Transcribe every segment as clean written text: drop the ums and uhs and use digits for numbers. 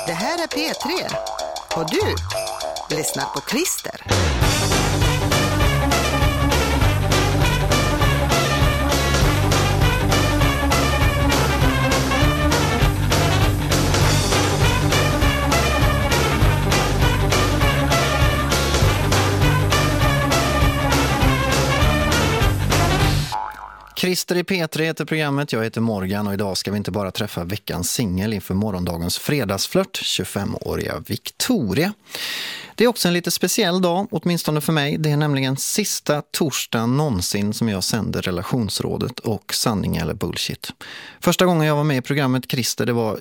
Det här är P3 och du lyssnar på Christer. Christer i P3 heter programmet, jag heter Morgan och idag ska vi inte bara träffa veckans singel inför morgondagens fredagsflört, 25-åriga Victoria. Det är också en lite speciell dag, åtminstone för mig. Det är nämligen sista torsdagen någonsin som jag sänder relationsrådet och sanning eller bullshit. Första gången jag var med i programmet Christer, det var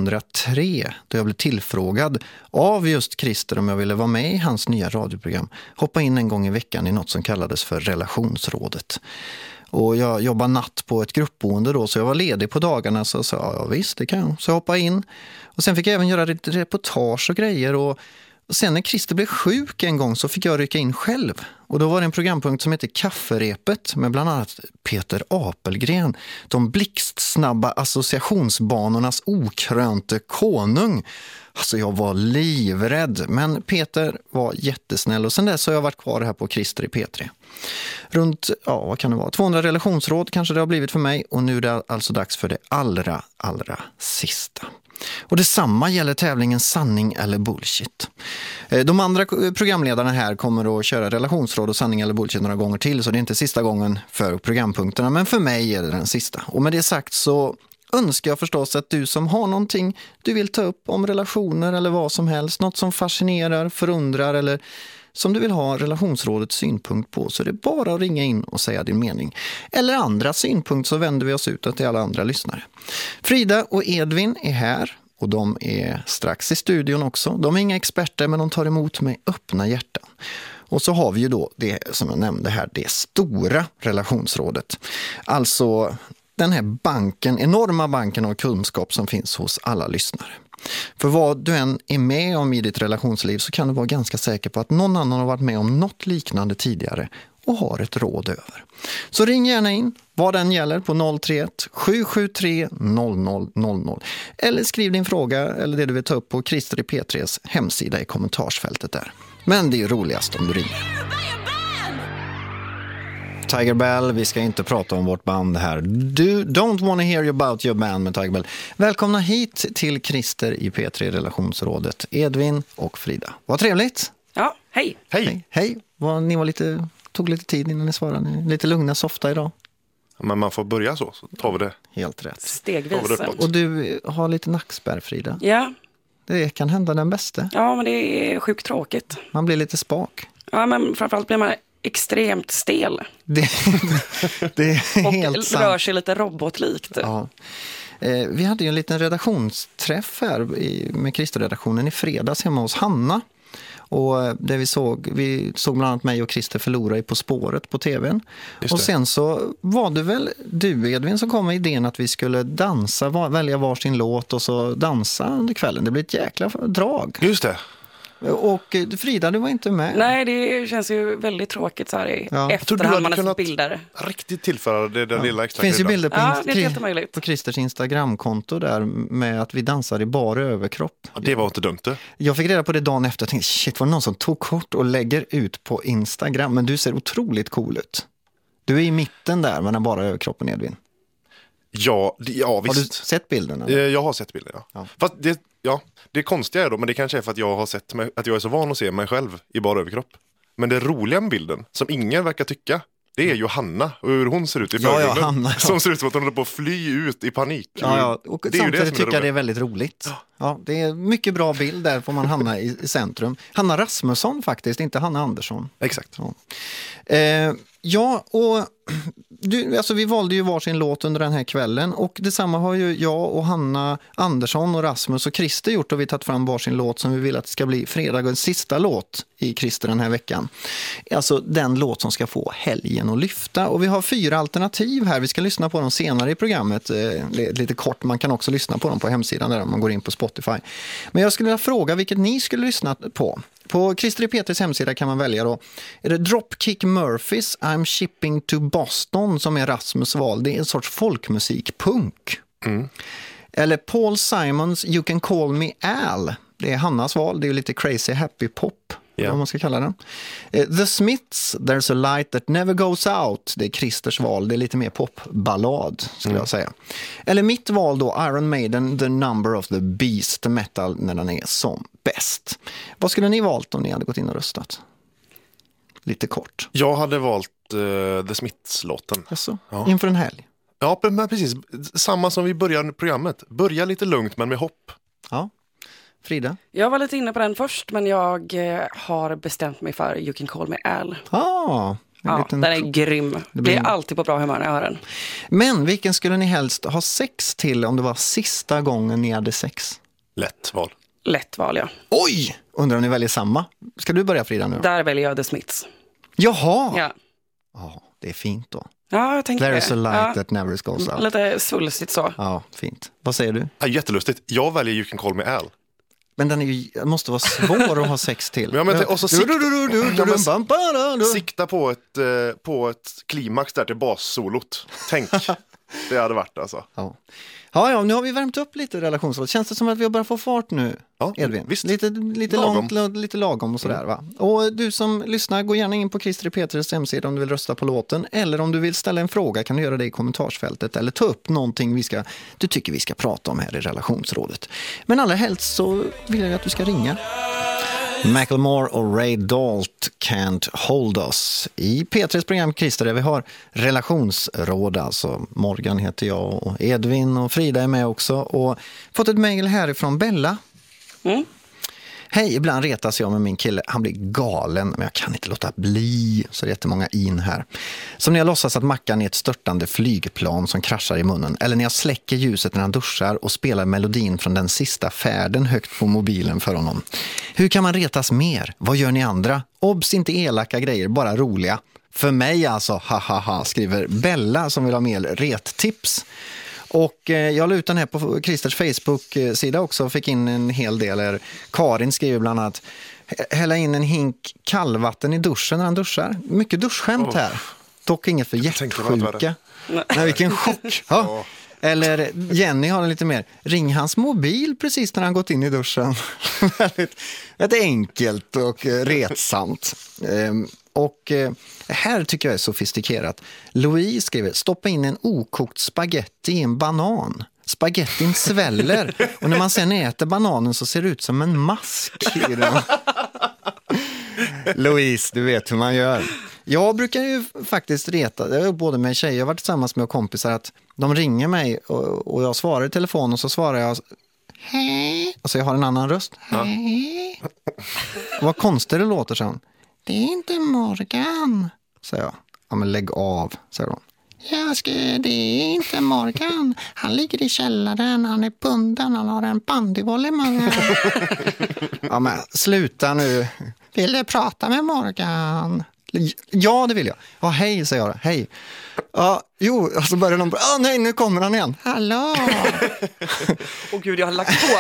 2003 då jag blev tillfrågad av just Christer om jag ville vara med i hans nya radioprogram. Hoppa in en gång i veckan i något som kallades för relationsrådet. Och jag jobbar natt på ett gruppboende då, så jag var ledig på dagarna, så sa jag visst det kan jag. Så jag hoppade in och sen fick jag även göra lite reportage och grejer och sen när Christer blev sjuk en gång så fick jag rycka in själv. Och då var det en programpunkt som heter Kafferepet med bland annat Peter Apelgren. De blixtsnabba associationsbanornas okrönte konung. Alltså jag var livrädd, men Peter var jättesnäll och sen dess har jag varit kvar här på Christer i P3. Runt, vad kan det vara, 200 relationsråd kanske det har blivit för mig och nu är det alltså dags för det allra sista. Och detsamma gäller tävlingen sanning eller bullshit. De andra programledarna här kommer att köra relationsråd och sanning eller bullshit några gånger till, så det är inte sista gången för programpunkterna, men för mig är det den sista. Och med det sagt så önskar jag förstås att du som har någonting du vill ta upp om relationer eller vad som helst, något som fascinerar, förundrar eller som du vill ha relationsrådets synpunkt på, så det är bara att ringa in och säga din mening. Eller andra synpunkt så vänder vi oss ut till alla andra lyssnare. Frida och Edvin är här och de är strax i studion också. De är inga experter men de tar emot med öppna hjärtan. Och så har vi ju då det som jag nämnde här, det stora relationsrådet. Alltså den här banken, enorma banken av kunskap som finns hos alla lyssnare. För vad du än är med om i ditt relationsliv så kan du vara ganska säker på att någon annan har varit med om något liknande tidigare och har ett råd över. Så ring gärna in vad den gäller på 031 773 0000 eller skriv din fråga eller det du vill ta upp på Christer i P3s hemsida i kommentarsfältet där. Men det är ju roligast om du ringer. Tiger Bell, vi ska inte prata om vårt band här. Don't wanna hear about your band med Tiger Bell. Välkomna hit till Christer i P3 relationsrådet, Edvin och Frida. Vad trevligt. Ja, hej. Hej. Ni tog lite tid innan ni svarade. Ni är lite lugna, softa idag. Men man får börja så tar vi det. Helt rätt. Stegvis. Och du har lite nackspärr, Frida. Ja. Det kan hända den bästa. Ja, men det är sjukt tråkigt. Man blir lite spak. Ja, men framförallt blir man extremt stel. Det är helt sant. Och rör sig lite robotlikt. Ja. Vi hade ju en liten redaktionsträff här med Christer-redaktionen i fredags hemma hos Hanna. Och det vi såg bland annat mig och Christer förlora i På spåret på tvn. Och sen så var det väl du, Edvin, som kom med idén att vi skulle välja varsin låt och så dansa under kvällen. Det blir ett jäkla drag. Just det. Och Frida, du var inte med. Nej, det känns ju väldigt tråkigt så här i efterhand man har bilder. Riktigt tillföra den lilla extra. Det finns ju bilder på Christers Instagramkonto där med att vi dansar i bara överkropp. Ja, det var inte dumt det. Jag fick reda på det dagen efter och tänkte, shit, var det någon som tog kort och lägger ut på Instagram? Men du ser otroligt cool ut. Du är i mitten där med den bara överkroppen, Edvin. Ja, visst. Har du sett bilden? Eller? Jag har sett bilden, ja. Fast det konstiga är då, men det kanske är för att jag har sett att jag är så van att se mig själv i bara överkropp. Men det roliga med bilden, som ingen verkar tycka, det är Johanna och hur hon ser ut i förgrunden. Hanna, som ser ut som att hon håller på att fly ut i panik. Och samtidigt tycker jag det är väldigt roligt. Ja, det är mycket bra bild där får man hamna i centrum. Hanna Rasmusson faktiskt, inte Hanna Andersson. Exakt. Och vi valde ju varsin låt under den här kvällen och detsamma har ju jag och Hanna Andersson och Rasmus och Christer gjort och vi tagit fram varsin låt som vi vill att det ska bli fredagens sista låt i Christer den här veckan. Alltså den låt som ska få helgen att lyfta och vi har 4 alternativ här. Vi ska lyssna på dem senare i programmet, lite kort. Man kan också lyssna på dem på hemsidan där om man går in på Spotify. Men jag skulle vilja fråga vilket ni skulle lyssna på. På Christer i Peters hemsida kan man välja då. Är det Dropkick Murphys I'm Shipping to Boston som är Rasmus val? Det är en sorts folkmusikpunk. Eller Paul Simons You Can Call Me Al. Det är Hannas val, det är ju lite crazy happy pop. Vad man ska kalla den. The Smiths, There's a light that never goes out. Det är Christers val, det är lite mer popballad skulle jag säga. Eller mitt val då, Iron Maiden, The Number of the Beast, metal när den är som bäst. Vad skulle ni valt om ni hade gått in och röstat? Lite kort. Jag hade valt The Smiths-låten. Alltså, inför en helg. Ja, men precis. Samma som vi började programmet. Börja lite lugnt men med hopp. Ja. Frida? Jag var lite inne på den först, men jag har bestämt mig för You Can Call Me Al. Den är grym. Det blir alltid på bra humör när jag hör den. Men vilken skulle ni helst ha sex till om det var sista gången ni hade sex? Lätt val, ja. Oj! Undrar om ni väljer samma. Ska du börja, Frida, nu? Där väljer jag The Smiths. Jaha! Ja. Det är fint då. Ja, jag tänker There's a light that never goes out. Lite svulstigt så. Ja, fint. Vad säger du? Ja, jättelustigt. Jag väljer You Can Call Me Al. Men den måste vara svår att ha sex till. Och så sikta på ett klimax där till bassolot. Tänk, det hade varit alltså. Ja, nu har vi värmt upp lite relationsråd. Känns det som att vi har börjat få fart nu, Edvin? Visst. Lite lagom. Lite lagom och sådär, va? Och du som lyssnar, gå gärna in på Christer Peters hemsida om du vill rösta på låten. Eller om du vill ställa en fråga kan du göra det i kommentarsfältet. Eller ta upp någonting du tycker vi ska prata om här i relationsrådet. Men allra helst så vill jag att du ska ringa. Macklemore och Ray Dalt, Can't Hold Us. I P3s program Christer där vi har relationsråd, alltså Morgan heter jag och Edvin och Frida är med också, och fått ett mejl härifrån Bella. Hej, ibland retas jag med min kille. Han blir galen, men jag kan inte låta bli. Så det är jättemånga in här. Som när jag låtsas att Mackan är ett störtande flygplan som kraschar i munnen. Eller när jag släcker ljuset när han duschar och spelar melodin från den sista färden högt på mobilen för honom. Hur kan man retas mer? Vad gör ni andra? Obs, inte elaka grejer, bara roliga. För mig alltså, hahaha, skriver Bella som vill ha mer rettips. Och jag la ut den här på Christers Facebook-sida också och fick in en hel del. Karin skriver bland annat: hälla in en hink kallvatten i duschen när han duschar. Mycket duschskämt här. Dock inget för hjärtsjuka. Nej, vilken chock. Ja. Eller Jenny har en lite mer: ring hans mobil precis när han gått in i duschen. Väldigt enkelt och retsamt. Och här tycker jag är sofistikerat. Louise skriver: stoppa in en okokt spaghetti i en banan. Spagettin sväller och när man sen äter bananen så ser det ut som en mask i den. Louise, du vet hur man gör. Jag brukar ju faktiskt reta, både med tjejer, jag har varit tillsammans med kompisar, att de ringer mig och jag svarar i telefon och så svarar jag hej. Alltså jag har en annan röst. Hej. Vad konstigt det låter sen. Det är inte Morgan, säger jag. Ja, men lägg av, säger hon. Det är inte Morgan. Han ligger i källaren, han är bunden, han har en bandyboll i munnen. Ja, men sluta nu. Vill du prata med Morgan? Ja, det vill jag. Ja, hej, säger jag. Hej. Ja, jo, och så börjar de... nej, nu kommer han igen. Hallå! Gud, jag har lagt på.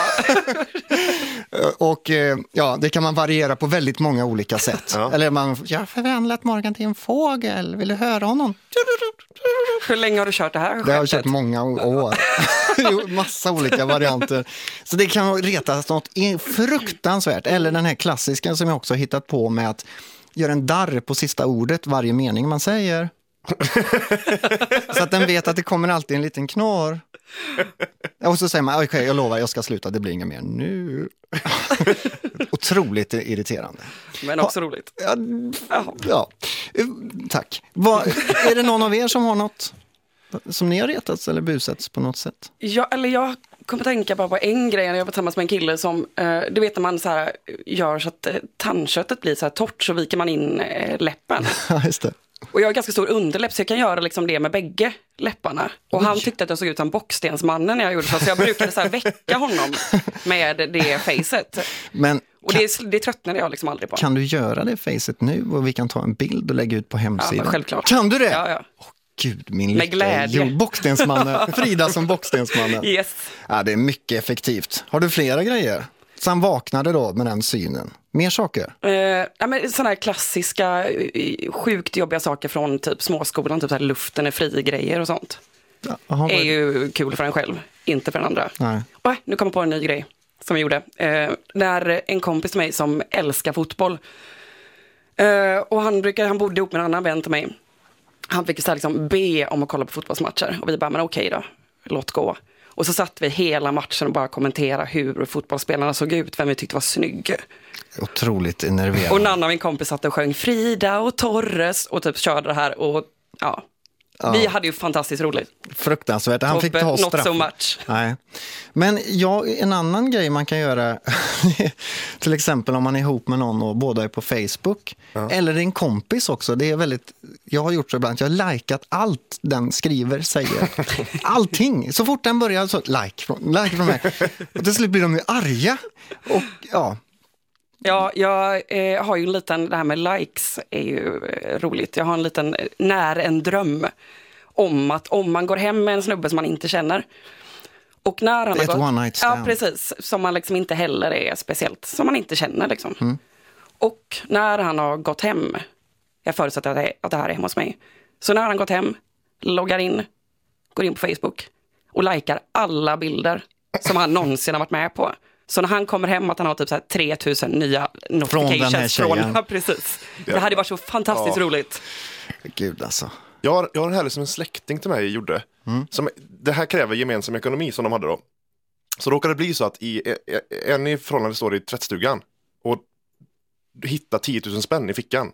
Och ja, det kan man variera på väldigt många olika sätt. Ja. Eller jag har förvandlat Morgan till en fågel. Vill du höra honom? Hur länge har du kört det här? Det har jag kört många år. Massa olika varianter. Så det kan retas något fruktansvärt. Eller den här klassiska som jag också har hittat på med att göra en darr på sista ordet varje mening man säger. Så att den vet att det kommer alltid en liten knorr. Och så säger man, okej, jag lovar, jag ska sluta, det blir inga mer nu. Otroligt irriterande. Men också roligt. Ja. Tack. Är det någon av er som har något som ni har retats eller busats på något sätt? Jag kommer tänka bara på en grej när jag var tillsammans med en kille som, du vet när man så här gör så att tandköttet blir så här torrt, så viker man in läppen. Ja, just det. Och jag har ganska stor underläpp så jag kan göra liksom det med bägge läpparna. Och han tyckte att jag såg ut som Bockstensmannen när jag gjorde så jag brukade så här väcka honom med det facet. Och det tröttnade jag liksom aldrig på. Kan du göra det facet nu och vi kan ta en bild och lägga ut på hemsidan? Ja, självklart. Kan du det? Ja. Gud, min med glädje. Bockstensmannen. Frida som Bockstensmannen. Yes. Ja, det är mycket effektivt. Har du flera grejer? Så han vaknade då med den synen. Mer saker? Sådana här klassiska, sjukt jobbiga saker från typ småskolan. Typ så här luften är fri grejer och sånt. är ju kul för en själv, inte för den andra. Nej. Nu kommer jag på en ny grej som jag gjorde. När en kompis till mig som älskar fotboll, och han bodde ihop med en annan vän till mig. Han fick så här liksom be om att kolla på fotbollsmatcher. Och vi bara, men okej då, låt gå. Och så satt vi hela matchen och bara kommentera hur fotbollsspelarna såg ut, vem vi tyckte var snygg. Otroligt enerverande. Och en annan min kompis satt och sjöng Frida och Torres och typ körde det här. Och ja, vi hade ju fantastiskt roligt. Fruktansvärt. Han fick ta straff. Not so much. Nej. Men en annan grej man kan göra, till exempel om man är ihop med någon och båda är på Facebook, eller en kompis också. Det är väldigt, jag har gjort så ibland, jag har likat allt den skriver, säger. Allting. Så fort den börjar så like från mig. Och till slut blir de ju arga. Och Ja, jag har ju en liten, det här med likes är ju roligt. Jag har en liten, en dröm om att om man går hem med en snubbe som man inte känner, och när han har gått, one night stand. Ja, precis, som man liksom inte heller är speciellt, som man inte känner liksom. Och när han har gått hem, jag förutsätter att det här är hemma hos mig, så när han gått hem, loggar in, går in på Facebook och likar alla bilder som han någonsin har varit med på. Så när han kommer hem att han har typ så här 3000 nya notifications från precis. Det hade varit så fantastiskt roligt. Gud alltså. Jag har en härlig som en släkting till mig gjorde. Det här kräver gemensam ekonomi som de hade då. Så råkade det bli så att en i förhållande står i tvättstugan och hittar 10 000 spänn i fickan.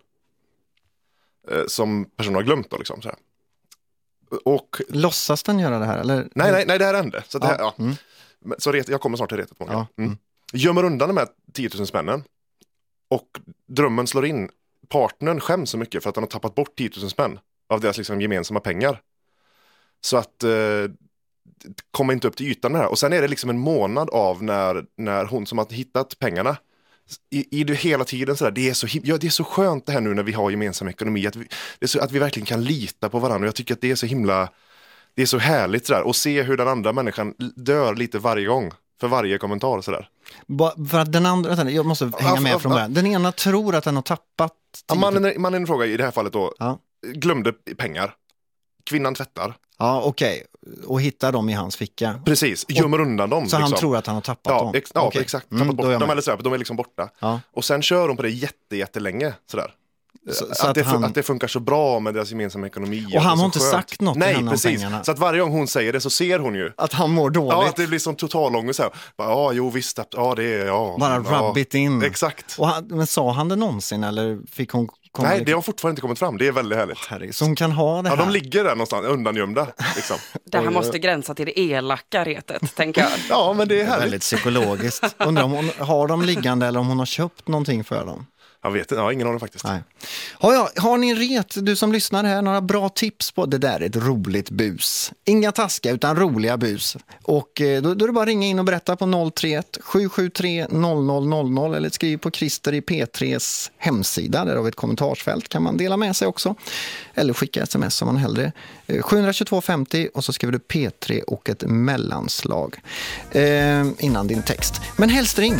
Som personen har glömt då liksom så här. Och låtsas den göra det här eller? Nej, det här hände. Så det här, Så jag kommer snart till retet på mig. Gömmer undan de här 10 000 spännen. Och drömmen slår in. Partnern skäms så mycket för att han har tappat bort 10 000 spänn av deras liksom gemensamma pengar. Så att kommer inte upp till ytan här. Och sen är det liksom en månad av när hon som har hittat pengarna i det hela tiden sådär, det är så skönt det här nu när vi har gemensam ekonomi att vi verkligen kan lita på varandra. Och jag tycker att det är så himla, det är så härligt sådär, och se hur den andra människan dör lite varje gång för varje kommentar sådär. För att den andra, jag måste hänga med från början. Den ena tror att den har tappat mannen i fråga i det här fallet då glömde pengar. Kvinnan tvättar. Ja, okej. Och hittar dem i hans ficka. Precis, gömmer undan dem. Så liksom. Han tror att han har tappat dem? Ja, exakt. Tappat bort dem eller sådär, de är liksom borta. Ja. Och sen kör de på det jättelänge sådär. Så att det funkar så bra med deras gemensamma ekonomi. Och han har inte sagt något till henne om pengarna. Så att varje gång hon säger det så ser hon ju att han mår dåligt. Ja, att det blir som totalångest så här. Ja, jo visst. Ja, det är bara rub it in. Exakt. Men sa han det någonsin eller fick hon Nej, det har fortfarande inte kommit fram. Det är väldigt härligt. Så hon kan ha det här. Ja, de ligger där någonstans undangömda liksom. Det här måste gränsa till det elaka retet, tänker jag. Ja, men det är härligt. Väldigt psykologiskt. Undrar om hon har dem liggande eller om hon har köpt någonting för dem. Jag vet inte, jag har ingen aning faktiskt. Nej. Har ni du som lyssnar här, några bra tips på det där är ett roligt bus? Inga taska utan roliga bus. Och då är det bara att ringa in och berätta på 031 773 0000 eller skriv på Christer i P3s hemsida. Där har vi ett kommentarsfält, kan man dela med sig också. Eller skicka sms om man hellre. 72250 och så skriver du P3 och ett mellanslag innan din text. Men helst ring!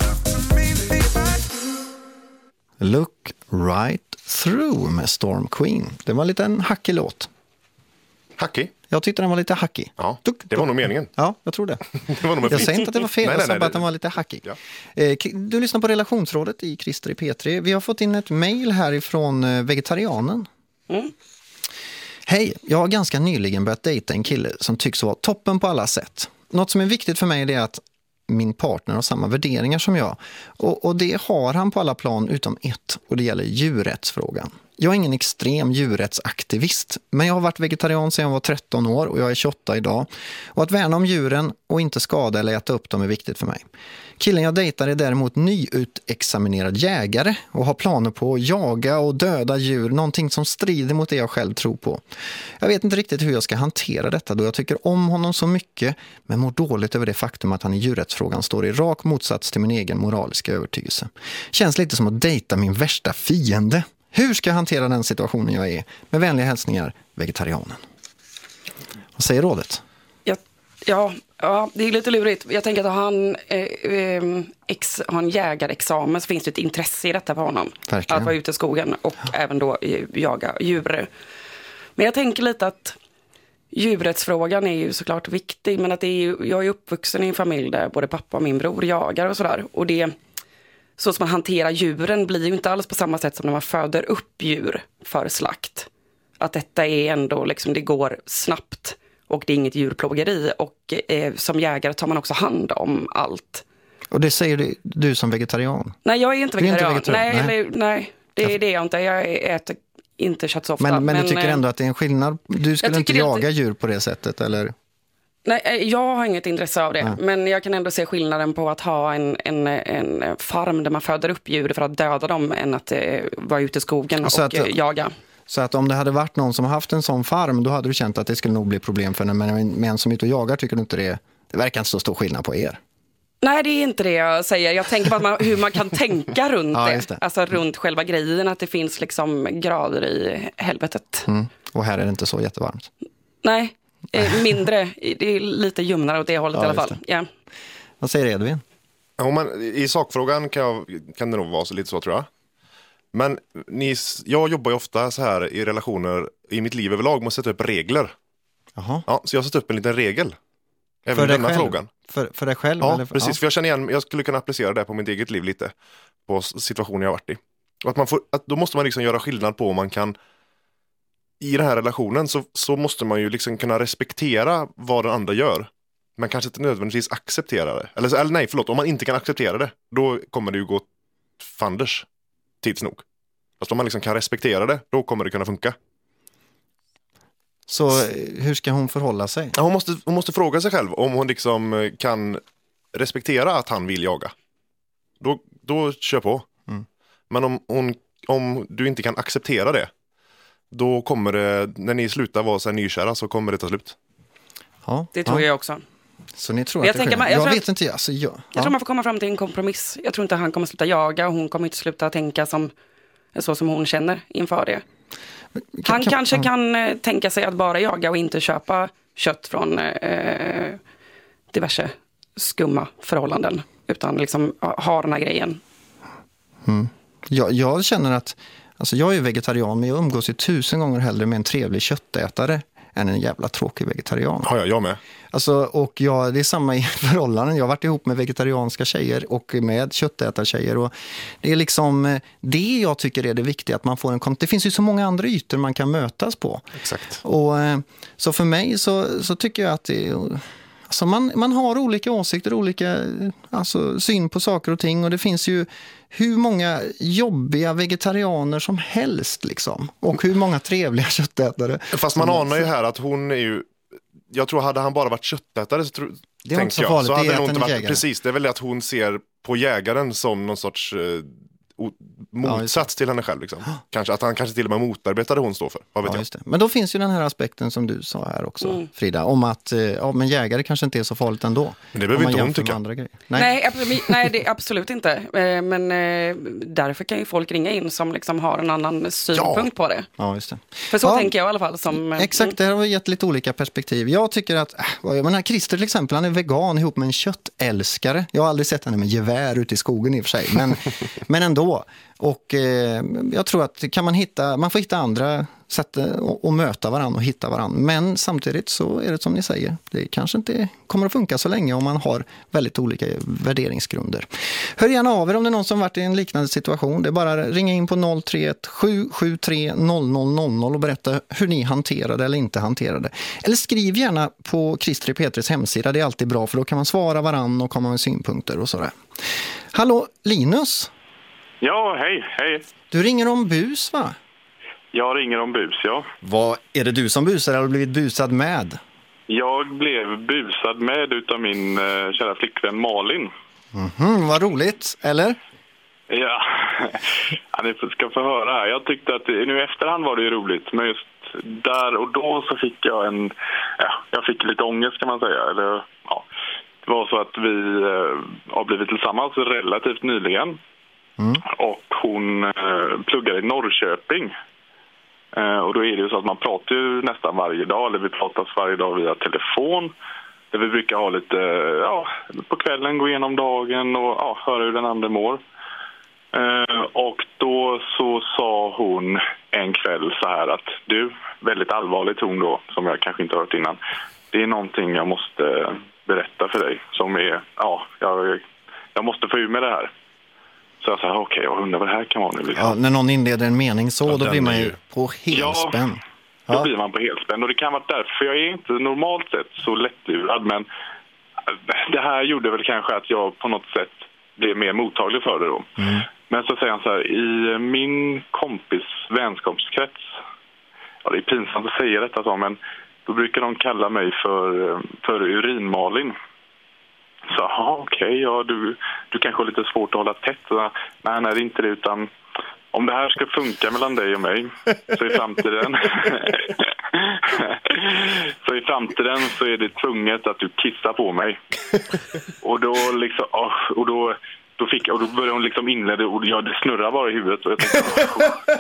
Look Right Through med Storm Queen. Det var lite en hackig låt. Hackig? Jag tyckte den var lite hackig. Ja, det var nog meningen. Ja, jag tror det. Jag säger inte att det var fel, jag sa bara att den var lite hackig. Ja. Du lyssnar på Relationsrådet i Christer i P3. Vi har fått in ett mejl härifrån vegetarianen. Hej, jag har ganska nyligen börjat dejta en kille som tycks vara toppen på alla sätt. Något som är viktigt för mig är att min partner har samma värderingar som jag. Och det har han på alla plan utom ett, och det gäller djurrättsfrågan. Jag är ingen extrem djurrättsaktivist, men jag har varit vegetarian sedan jag var 13 år och jag är 28 idag. Och att värna om djuren och inte skada eller äta upp dem är viktigt för mig. Killen jag dejtar är däremot nyutexaminerad jägare och har planer på att jaga och döda djur, någonting som strider mot det jag själv tror på. Jag vet inte riktigt hur jag ska hantera detta då jag tycker om honom så mycket, men mår dåligt över det faktum att han i djurrättsfrågan står i rak motsats till min egen moraliska övertygelse. Känns lite som att dejta min värsta fiende. Hur ska jag hantera den situationen jag är? Med vänliga hälsningar, vegetarianen. Vad säger rådet? Ja, det är lite lurigt. Jag tänker att han har en jägarexamen, så finns det ett intresse i detta för honom. Verkligen. Att vara ute i skogen och även då jaga djur. Men jag tänker lite att Djurrättsfrågan är ju såklart viktig, men att jag är uppvuxen i en familj där både pappa och min bror jagar och sådär. Och det, så som man hanterar djuren blir ju inte alls på samma sätt som när man föder upp djur för slakt. Att detta är ändå liksom, det går snabbt och det är inget djurplågeri. Och som jägare tar man också hand om allt. Och det säger du som vegetarian? Nej, jag är inte vegetarian. Nej, det är det jag inte. Jag äter inte kött så ofta. Men du tycker ändå att det är en skillnad? Du skulle inte jaga djur på det sättet, eller? Nej, jag har inget intresse av det. Nej. Men jag kan ändå se skillnaden på att ha en farm där man föder upp djur för att döda dem än att vara ute i skogen och jaga. Så att om det hade varit någon som har haft en sån farm, då hade du känt att det skulle nog bli problem för den. Men med en som är ute och jagar tycker du inte det verkar inte så stor skillnad på er? Nej, det är inte det jag säger. Jag tänker på hur man kan tänka runt det. Alltså runt själva grejen, att det finns liksom grader i helvetet. Och här är det inte så jättevarmt? Nej, mindre. Det är lite ljumnare åt det hållet i alla fall. Ja. Vad säger Edvin? I sakfrågan kan det nog vara lite så, tror jag. Men jag jobbar ju ofta så här i relationer i mitt liv överlag med att sätta upp regler. Jaha. Ja, så jag har satt upp en liten regel. Även för i denna frågan. För dig själv? Ja, eller precis. För jag känner igen, jag skulle kunna applicera det på mitt eget liv lite. På situationen jag har varit i. Och då måste man liksom göra skillnad på om man kan... I den här relationen så måste man ju liksom kunna respektera vad den andra gör. Man kanske inte nödvändigtvis accepterar det. Eller nej, förlåt. Om man inte kan acceptera det, då kommer det ju gå fanders tids nog. Fast om man liksom kan respektera det, då kommer det kunna funka. Så hur ska hon förhålla sig? Ja, hon måste fråga sig själv om hon liksom kan respektera att han vill jaga. Då kör på. Men om du inte kan acceptera det, då kommer det, när ni slutar vara så här nykära, så kommer det ta slut. Ja, det tror jag också. Så ni tror att det sker? Jag vet inte. Alltså, jag tror man får komma fram till en kompromiss. Jag tror inte han kommer sluta jaga och hon kommer inte sluta tänka så som hon känner inför det. Han kanske kan tänka sig att bara jaga och inte köpa kött från diverse skumma förhållanden, utan liksom ha den här grejen. Jag känner att, alltså jag är vegetarian, men jag umgås ju 1000 gånger hellre med en trevlig köttätare än en jävla tråkig vegetarian. Ja, jag med. Alltså, och det är samma i förhållanden. Jag har varit ihop med vegetarianska tjejer och med köttätartjejer. Och det är liksom det jag tycker är det viktiga, att man får en det finns ju så många andra ytor man kan mötas på. Exakt. Och så för mig så tycker jag att det alltså man har olika åsikter, olika syn på saker och ting, och det finns ju hur många jobbiga vegetarianer som helst liksom, och hur många trevliga köttätare. Fast man anar ju här att hon är ju, jag tror hade han bara varit köttätare så det är inte så farligt, så hade det är nog att inte varit jägare. Precis, det är väl att hon ser på jägaren som någon sorts motsats till henne själv liksom. Kanske att han kanske till och med motarbetade hon står för. Vad vet jag. Just det. Men då finns ju den här aspekten som du sa här också, Frida, om att men jägare kanske inte är så farligt ändå. Men det behöver inte hon tycka. Nej, det är absolut inte. Men därför kan ju folk ringa in som liksom har en annan synpunkt på det. Ja, just det. För så tänker jag i alla fall. Exakt, det har gett lite olika perspektiv. Jag tycker att, jag menar, Christer till exempel, han är vegan ihop med en köttälskare. Jag har aldrig sett henne med gevär ute i skogen i och för sig, men ändå. Och jag tror att man får hitta andra sätt att möta varandra och hitta varandra. Men samtidigt så är det som ni säger, det kanske inte kommer att funka så länge om man har väldigt olika värderingsgrunder. Hör gärna av er om det är någon som varit i en liknande situation. Det är bara att ringa in på 031 773 0000 och berätta hur ni hanterade eller inte hanterade. Eller skriv gärna på Christer Petris hemsida, det är alltid bra, för då kan man svara varandra och komma med synpunkter och sådär. Hallå, Linus? Ja, hej. Du ringer om bus, va? Jag ringer om bus, ja. Vad är det du som busar eller har du blivit busad med? Jag blev busad med utav min kära flickvän Malin. Vad roligt, eller? Ja, ni ska få höra här. Jag tyckte att nu efterhand var det ju roligt, men just där och då så fick jag fick lite ångest kan man säga. Eller, ja, det var så att vi har blivit tillsammans relativt nyligen. Och hon pluggar i Norrköping. Och då är det ju så att man pratar ju nästan varje dag, eller vi pratas varje dag via telefon. Där vi brukar ha lite, på kvällen gå igenom dagen och höra hur den andra mår. Och då så sa hon en kväll så här att du, väldigt allvarlig ton då, som jag kanske inte hört innan. Det är någonting jag måste berätta för dig som är, jag måste få ur med det här. Så jag sa, okej, jag undrar vad det här kan vara nu. Liksom. Ja, när någon inleder en mening så, då blir man ju på helspänn. Ja, då blir man på helspänn. Och det kan vara därför jag är inte normalt sett så lättlurad. Men det här gjorde väl kanske att jag på något sätt blev mer mottaglig för det då. Mm. Men så säger han så här, i min kompis vänskapskrets, ja, det är pinsamt att säga detta så, men då brukar de kalla mig för urinmalin. Så okej, du kanske har lite svårt att hålla tätt. Så, nej, det är inte det, utan om det här ska funka mellan dig och mig så i framtiden så är det tvunget att du kissar på mig. Och då liksom då började hon liksom inleda och det snurrar bara i huvudet och jag tänkte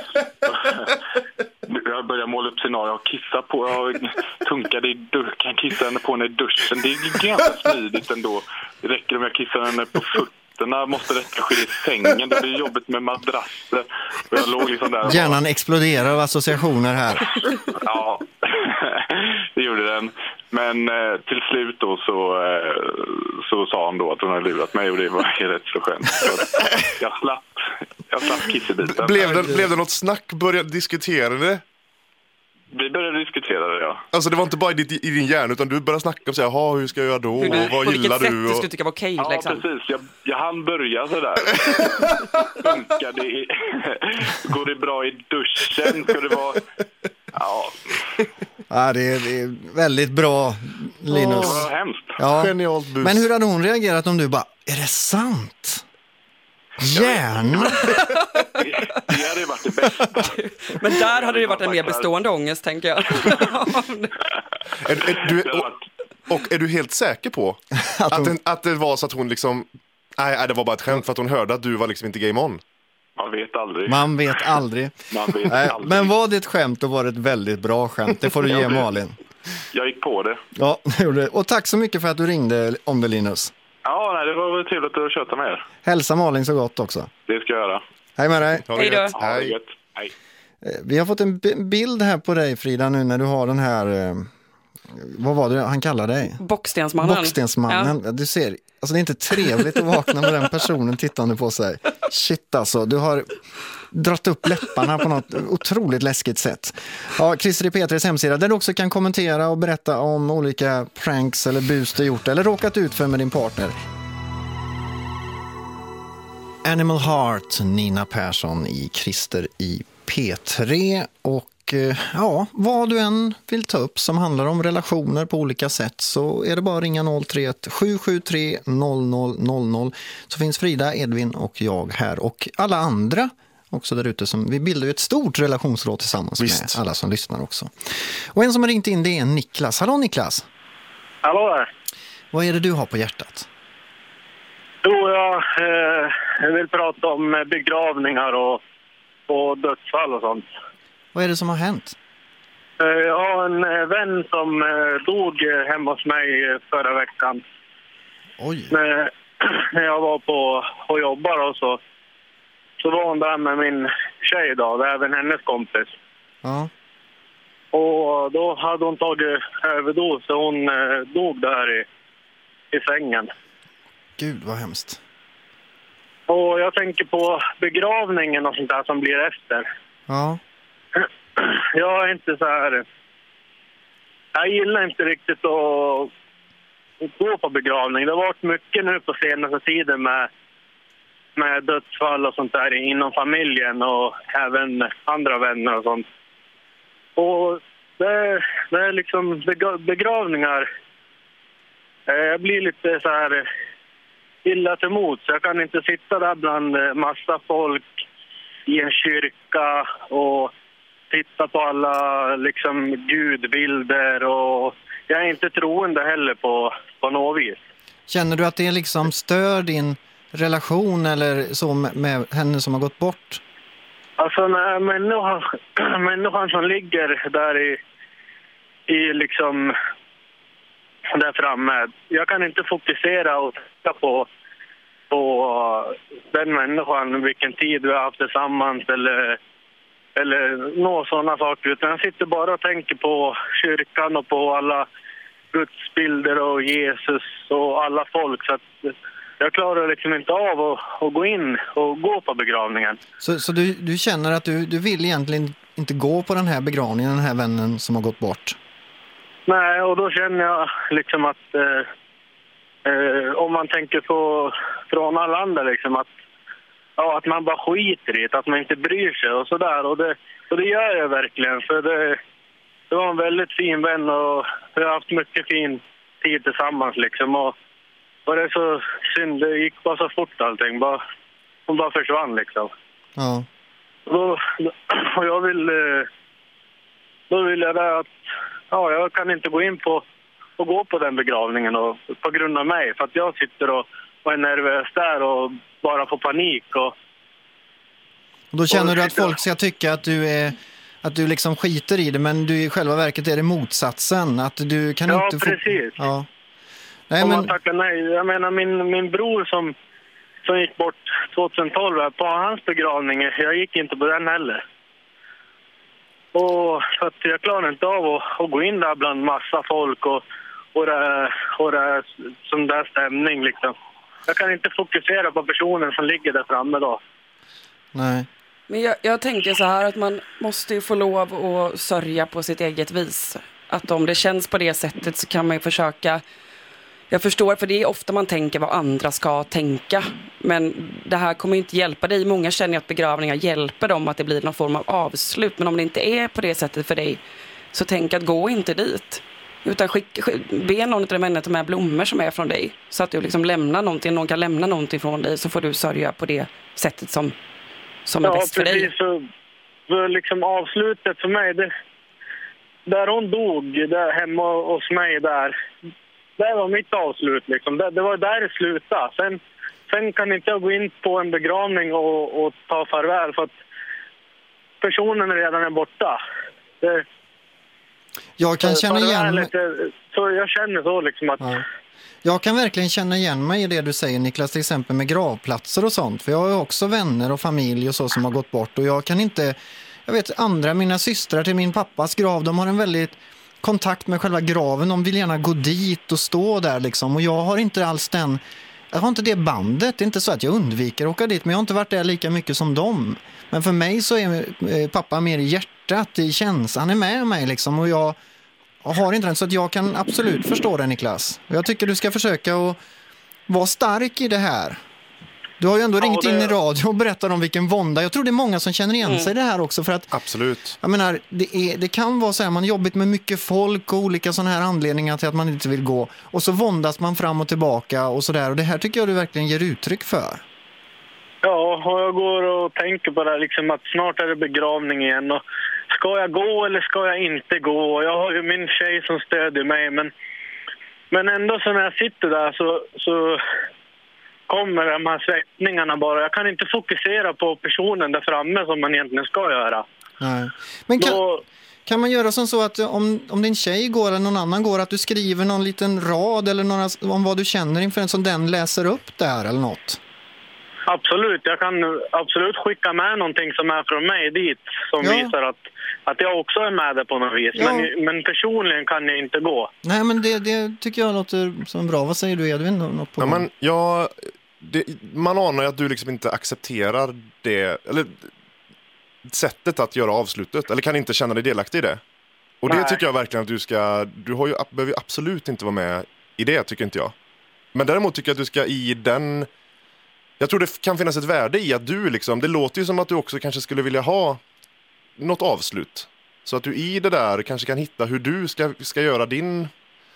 jag började måla upp scenario. Jag kissar på, kan kissa henne på henne i duschen. Det är ganska smidigt ändå. Det räcker om jag kissar henne på fötterna. Måste räcka ske i sängen. Det blir jobbigt med madrasser. Och jag låg liksom där. Hjärnan exploderar av associationer här. Ja, det gjorde den. Men till slut då så sa han då att hon hade lurat mig och det var rätt så skönt. Så jag slapp kissebiten. Blev det något snack? Började diskutera det? Vi började diskutera det, ja. Alltså det var inte bara i din hjärna utan du började snacka om så här, hur ska jag göra då? Och vad gillar du? Du skulle tycka var okej, ja, liksom. Precis. Jag hann börja sådär. Funkar det? Går det bra i duschen? Ska det vara... Ja. Ja, det är väldigt bra, Linus. Det var hemskt. Ja. Genialt bus. Men hur hade hon reagerat om du bara, är det sant? Gärna. Det hade ju varit det bästa. Men där hade det varit en mer bestående ångest, tänker jag. Är du helt säker på att det var så att hon liksom... Nej, det var bara ett skämt för att hon hörde att du var liksom inte game on. Man vet aldrig. Man vet aldrig. Men var det ett skämt och var det ett väldigt bra skämt? Det får du ge Malin. Jag gick på det. Ja, det gjorde det. Och tack så mycket för att du ringde om det, Linus. Ja, nej, det var väl trevligt att köta med er. Hälsa Malin så gott också. Det ska jag göra. Hej med dig. Hej då. Hej. Vi har fått en bild här på dig, Frida, nu när du har den här... vad var det han kallade dig? Bockstensmannen. Ja. Du ser, alltså det är inte trevligt att vakna med den personen tittande på sig. Shit alltså, du har dratt upp läpparna på något otroligt läskigt sätt. Ja, Christer i P3s hemsida där du också kan kommentera och berätta om olika pranks eller bus du gjort eller råkat ut för med din partner. Animal Heart, Nina Persson i Christer i P3. Och ja, vad du än vill ta upp som handlar om relationer på olika sätt så är det bara att ringa 031 773 0000 så finns Frida, Edvin och jag här och alla andra också där ute. Vi bildar ju ett stort relationsråd tillsammans med alla som lyssnar också. Och en som har ringt in, det är Niklas. Hallå Niklas! Hallå där! Vad är det du har på hjärtat? Jo, jag vill prata om begravningar och dödsfall och sånt. Vad är det som har hänt? Jag har en vän som dog hemma hos mig förra veckan. Oj. När jag var på och jobbade och så var hon där med min tjej då, även hennes kompis. Ja. Och då hade hon tagit överdos så hon dog där i sängen. Gud, vad hemskt. Och jag tänker på begravningen och sånt där som blir efter. Ja. Jag är inte så här... Jag gillar inte riktigt att gå på begravning. Det har varit mycket nu på senaste tiden med dödsfall och sånt där inom familjen och även andra vänner och sånt. Och det är liksom begravningar. Jag blir lite så här illa till mod. Så jag kan inte sitta där bland massa folk i en kyrka och titta på alla liksom gudbilder. Och jag är inte troende heller på något vis. Känner du att det liksom stör din relation eller så med henne som har gått bort? Alltså när människan som ligger där i liksom där framme. Jag kan inte fokusera och titta på den människan, vilken tid vi har haft tillsammans eller några sådana saker. Utan jag sitter bara och tänker på kyrkan och på alla gudsbilder och Jesus och alla folk. Så att jag klarar liksom inte av att gå in och gå på begravningen. Så du känner att du vill egentligen inte gå på den här begravningen, den här vännen som har gått bort? Nej, och då känner jag liksom att om man tänker på från alla andra liksom att man bara skiter i det, att man inte bryr sig och sådär. Och det gör jag verkligen, för det var en väldigt fin vän och vi har haft mycket fin tid tillsammans liksom. Och det är så synd, det gick bara så fort allting, hon bara försvann liksom. Ja. Och jag vill jag där att jag kan inte gå in på och gå på den begravningen och på grund av mig, för att jag sitter och är nervös där och bara får panik och då känner du att folk ska tycka att du liksom skiter i det, men du i själva verket är det motsatsen, att du kan inte få... Precis. Ja, nej, om men... man tackar nej. Jag menar min bror som gick bort 2012 på hans begravning, jag gick inte på den heller. Och så att jag klarar inte av att gå in där bland massa folk och det som där stämning liksom. Jag kan inte fokusera på personen som ligger där framme då. Nej. Men jag tänker så här att man måste ju få lov att sörja på sitt eget vis. Att om det känns på det sättet så kan man ju försöka. Jag förstår, för det är ofta man tänker vad andra ska tänka. Men det här kommer inte hjälpa dig. Många känner att begravningar hjälper dem, att det blir någon form av avslut. Men om det inte är på det sättet för dig, så tänk att gå inte dit. Utan be någon av de människor ta med blommor som är från dig. Så att du liksom lämnar någonting, någon kan lämna någonting från dig, så får du sörja på det sättet som är bäst för dig. Så liksom avslutet för mig, där hon dog, där hemma hos mig där var mitt avslut liksom. Det var där det slutade. Sen kan inte jag gå in på en begravning och ta farväl, för att personen redan är borta. Jag kan känna igen mig. Så jag känner så liksom att... Ja. Jag kan verkligen känna igen mig i det du säger, Niklas, till exempel med gravplatser och sånt. För jag har också vänner och familj och så som har gått bort. Och jag kan inte... Jag vet, mina systrar till min pappas grav, de har en väldigt kontakt med själva graven. De vill gärna gå dit och stå där liksom. Och jag har inte alls jag har inte det bandet. Det är inte så att jag undviker att åka dit, men jag har inte varit där lika mycket som dem. Men för mig så är pappa mer i hjärtat, i känslan. Han är med mig liksom, och jag har inte den, så att jag kan absolut förstå det, Niklas. Jag tycker du ska försöka att vara stark i det här. Du har ju ändå ringt in i radio och berättat om vilken vånda. Jag tror det är många som känner igen sig i det här också. För att, absolut. Jag menar, det kan vara så här, man har jobbigt med mycket folk och olika sådana här anledningar till att man inte vill gå. Och så våndas man fram och tillbaka och sådär. Och det här tycker jag du verkligen ger uttryck för. Ja, och jag går och tänker på det liksom, att snart är det begravning igen. Och ska jag gå eller ska jag inte gå? Jag har ju min tjej som stödjer mig. Men ändå så när jag sitter där så kommer de här svettningarna bara. Jag kan inte fokusera på personen där framme som man egentligen ska göra. Nej. Men kan man göra som så att om din tjej går eller någon annan går, att du skriver någon liten rad eller om vad du känner inför en som den läser upp där eller något? Absolut, jag kan absolut skicka med någonting som är från mig dit som visar att jag också är med där på något vis. Ja. Men personligen kan jag inte gå. Nej, men det tycker jag låter som bra. Vad säger du, Edvin? Något på man anar ju att du liksom inte accepterar det, eller sättet att göra avslutet, eller kan inte känna dig delaktig i det. Och det tycker jag verkligen att du behöver absolut inte vara med i det, tycker inte jag. Men däremot tycker jag att du ska jag tror det kan finnas ett värde i att du liksom, det låter ju som att du också kanske skulle vilja ha något avslut. Så att du i det där kanske kan hitta hur du ska göra din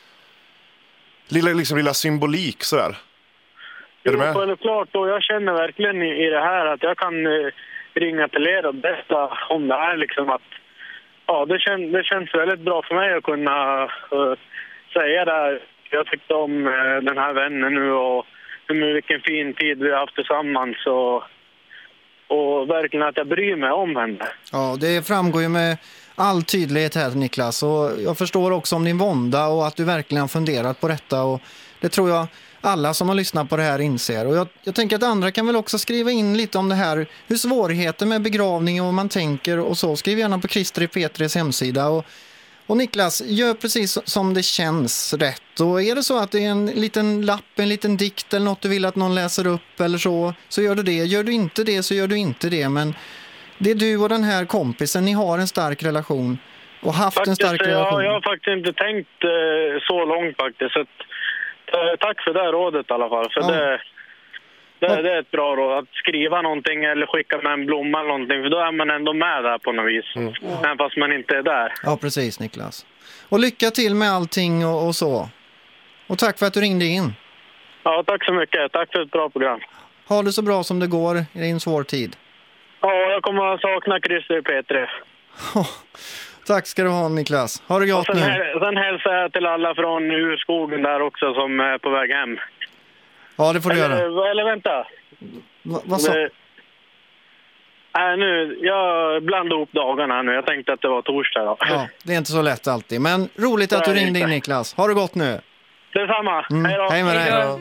lilla symbolik sådär. Är du med? Självklart, och jag känner verkligen i det här att jag kan ringa till er och berätta om det här liksom, att det känns väldigt bra för mig att kunna säga det här. Jag tyckte om den här vännen nu och vilken fin tid vi har haft tillsammans och verkligen att jag bryr mig om henne. Ja, det framgår ju med all tydlighet här, Niklas, och jag förstår också om din vånda och att du verkligen har funderat på detta, och det tror jag alla som har lyssnat på det här inser. Och jag tänker att andra kan väl också skriva in lite om det här, hur svårigheter med begravning och vad man tänker och så. Skriv gärna på Christer i P3s hemsida. Och Niklas, gör precis som det känns rätt. Och är det så att det är en liten lapp, en liten dikt eller något du vill att någon läser upp eller så gör du det. Gör du inte det så gör du inte det. Men det är du och den här kompisen, ni har en stark relation och haft en stark relation. Ja, jag har faktiskt inte tänkt så långt faktiskt. Så tack för det rådet i alla fall. För det är ett bra råd att skriva någonting eller skicka med en blomma eller någonting. För då är man ändå med där på något vis. Även fast man inte är där. Ja, precis Niklas. Och lycka till med allting och så. Och tack för att du ringde in. Ja, tack så mycket. Tack för ett bra program. Ha det så bra som det går i en svår tid. Ja, jag kommer att sakna Christer i P3. Tack ska du ha Niklas. Ha det gott nu. Sen hälsar jag till alla från urskogen där också som är på väg hem. Ja, det får du göra. Eller vänta. Vad sa? Nu, jag blandade ihop dagarna nu. Jag tänkte att det var torsdag då. Ja, det är inte så lätt alltid. Men roligt att du ringde in Niklas. Ha det gott nu. Detsamma. Hej då. Hej med dig.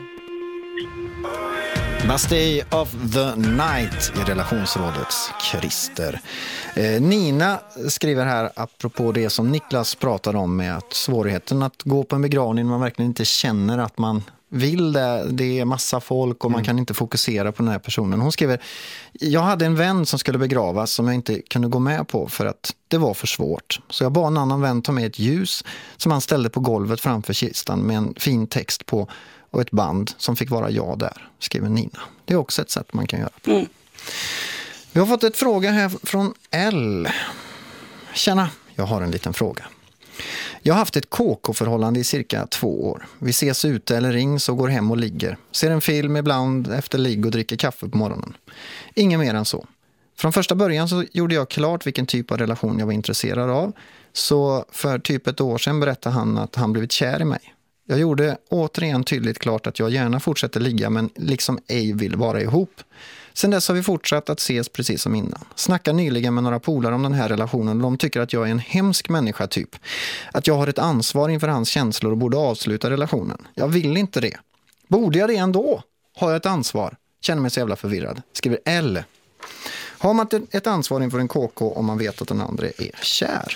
Bastille of the Night i relationsrådets Christer. Nina skriver här apropå det som Niklas pratade om med att svårigheten att gå på en begravning när man verkligen inte känner att man vill det. Det är massa folk och man kan inte fokusera på den här personen. Hon skriver, jag hade en vän som skulle begravas som jag inte kunde gå med på för att det var för svårt. Så jag bad en annan vän ta med ett ljus som han ställde på golvet framför kistan med en fin text på och ett band som fick vara jag där, skriver Nina. Det är också ett sätt man kan göra på. Vi har fått ett fråga här från L. Tjena, jag har en liten fråga. Jag har haft ett KK-förhållande i cirka 2 år. Vi ses ute eller rings och går hem och ligger. Ser en film ibland efter ligg och dricker kaffe på morgonen. Inget mer än så. Från första början så gjorde jag klart vilken typ av relation jag var intresserad av. Så för typ 1 år sedan berättade han att han blivit kär i mig. Jag gjorde återigen tydligt klart att jag gärna fortsätter ligga men liksom ej vill vara ihop. Sen dess har vi fortsatt att ses precis som innan. Snackar nyligen med några polare om den här relationen och de tycker att jag är en hemsk människa typ. Att jag har ett ansvar inför hans känslor och borde avsluta relationen. Jag vill inte det. Borde jag det ändå? Har jag ett ansvar? Känner mig så jävla förvirrad. Skriver L. Har man ett ansvar inför en KK om man vet att den andra är kär?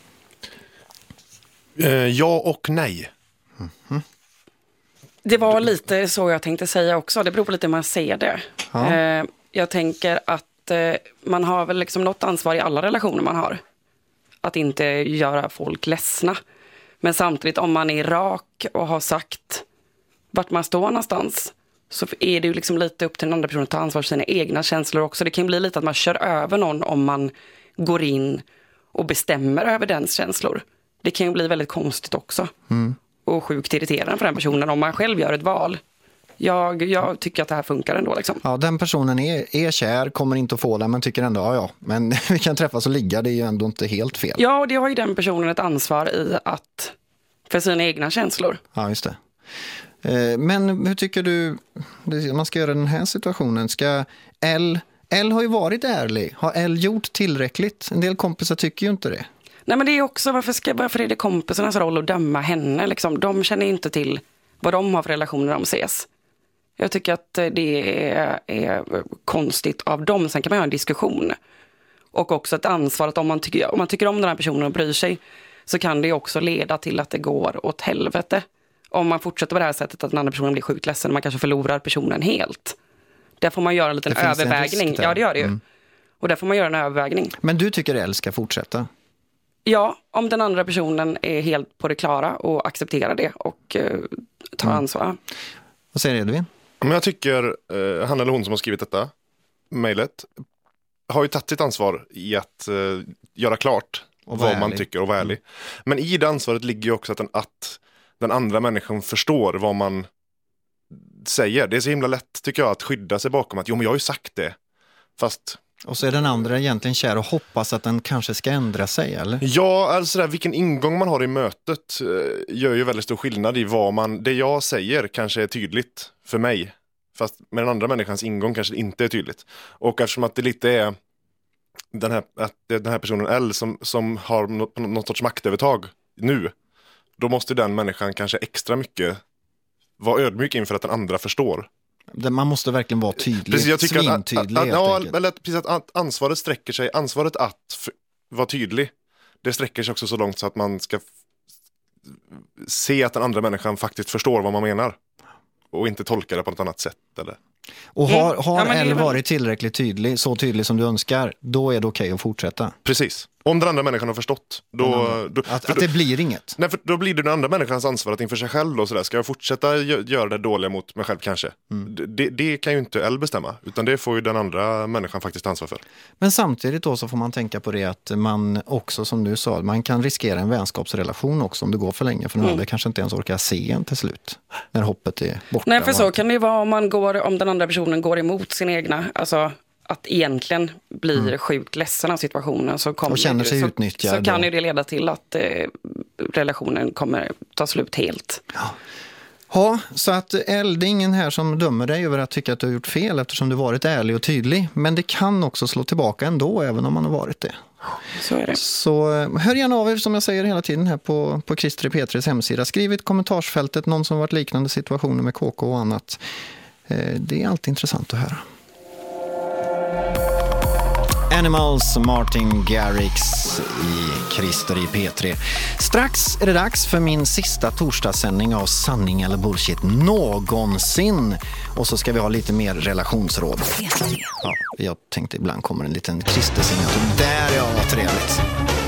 Ja och nej. Det var lite så jag tänkte säga också. Det beror på lite hur man ser det. Ja. Jag tänker att man har väl liksom något ansvar i alla relationer man har. Att inte göra folk ledsna. Men samtidigt om man är rak och har sagt vart man står någonstans så är det ju liksom lite upp till den andra personen att ta ansvar för sina egna känslor också. Det kan bli lite att man kör över någon om man går in och bestämmer över dens känslor. Det kan ju bli väldigt konstigt också. Och sjukt irriterande för den personen om man själv gör ett val. Jag tycker att det här funkar ändå liksom. Ja, den personen är kär, kommer inte att få det men tycker ändå, ja, men vi kan träffas och ligga, det är ju ändå inte helt fel. Ja, och det har ju den personen ett ansvar i att för sina egna känslor. Ja, just det. Men hur tycker du man ska göra den här situationen? Ska L har ju varit ärlig. Har L gjort tillräckligt? En del kompisar tycker ju inte det. Nej, men det är också, varför är det kompisarnas roll att döma henne? Liksom? De känner inte till vad de har för relationer när de ses. Jag tycker att det är konstigt av dem. Sen kan man ha en diskussion. Och också ett ansvar att om man tycker om den här personen och bryr sig så kan det också leda till att det går åt helvete. Om man fortsätter på det här sättet att den andra personen blir sjukt ledsen och man kanske förlorar personen helt. Där får man göra en liten övervägning. Ja, det gör det ju. Och där får man göra en övervägning. Men du tycker L ska fortsätta? Ja, om den andra personen är helt på det klara och accepterar det och tar ansvar. Vad säger Edvin? Men jag tycker han eller hon som har skrivit detta mejlet har ju tagit sitt ansvar i att göra klart vad man tycker och vara ärlig. Men i det ansvaret ligger ju också att den andra människan förstår vad man säger. Det är så himla lätt tycker jag att skydda sig bakom att men jag har ju sagt det. Fast... Och så är den andra egentligen kär och hoppas att den kanske ska ändra sig, eller? Ja, alltså där, vilken ingång man har i mötet gör ju väldigt stor skillnad i det jag säger kanske är tydligt för mig. Fast med den andra människans ingång kanske det inte är tydligt. Och eftersom att det lite är den här personen L som har något sorts maktövertag nu, då måste den människan kanske extra mycket vara ödmjuk inför att den andra förstår. Man måste verkligen vara tydlig. Precis, jag tycker att ansvaret sträcker sig. Ansvaret att vara tydlig, det sträcker sig också så långt så att man ska se att den andra människan faktiskt förstår vad man menar. Och inte tolka det på något annat sätt. Eller? Och har Elle varit tillräckligt tydlig, så tydlig som du önskar, då är det okej att fortsätta. Precis. Om den andra människan har förstått. Att det blir inget. Nej, för då blir det den andra människans ansvar att inför sig själv. Och så där. Ska jag fortsätta göra det dåliga mot mig själv kanske? Det kan ju inte Elle bestämma. Utan det får ju den andra människan faktiskt ansvar för. Men samtidigt då så får man tänka på det att man också, som du sa, man kan riskera en vänskapsrelation också om det går för länge. För den andra kanske inte ens orkar se en till slut. När hoppet är borta. Nej, för så kan det ju vara om den andra personen går emot sin egna, alltså att egentligen blir sjukt ledsen av situationen och känner sig utnyttjad. Så kan ju det leda till att relationen kommer ta slut helt. Ja, så att Elle, det är ingen här som dömer dig över att tycka att du har gjort fel eftersom du varit ärlig och tydlig. Men det kan också slå tillbaka ändå, även om man har varit det. Så är det. Så hör gärna av er, som jag säger hela tiden här på Christer i P3s hemsida. Skriv i kommentarsfältet någon som varit liknande situationer med KK och annat. Det är alltid intressant att höra. Animals, Martin Garrix i Christer i P3. Strax är det dags för min sista torsdagssändning av Sanning eller Bullshit någonsin. Och så ska vi ha lite mer relationsråd. Ja, jag tänkte ibland kommer en liten Christer-signatur. Där, vad trevligt.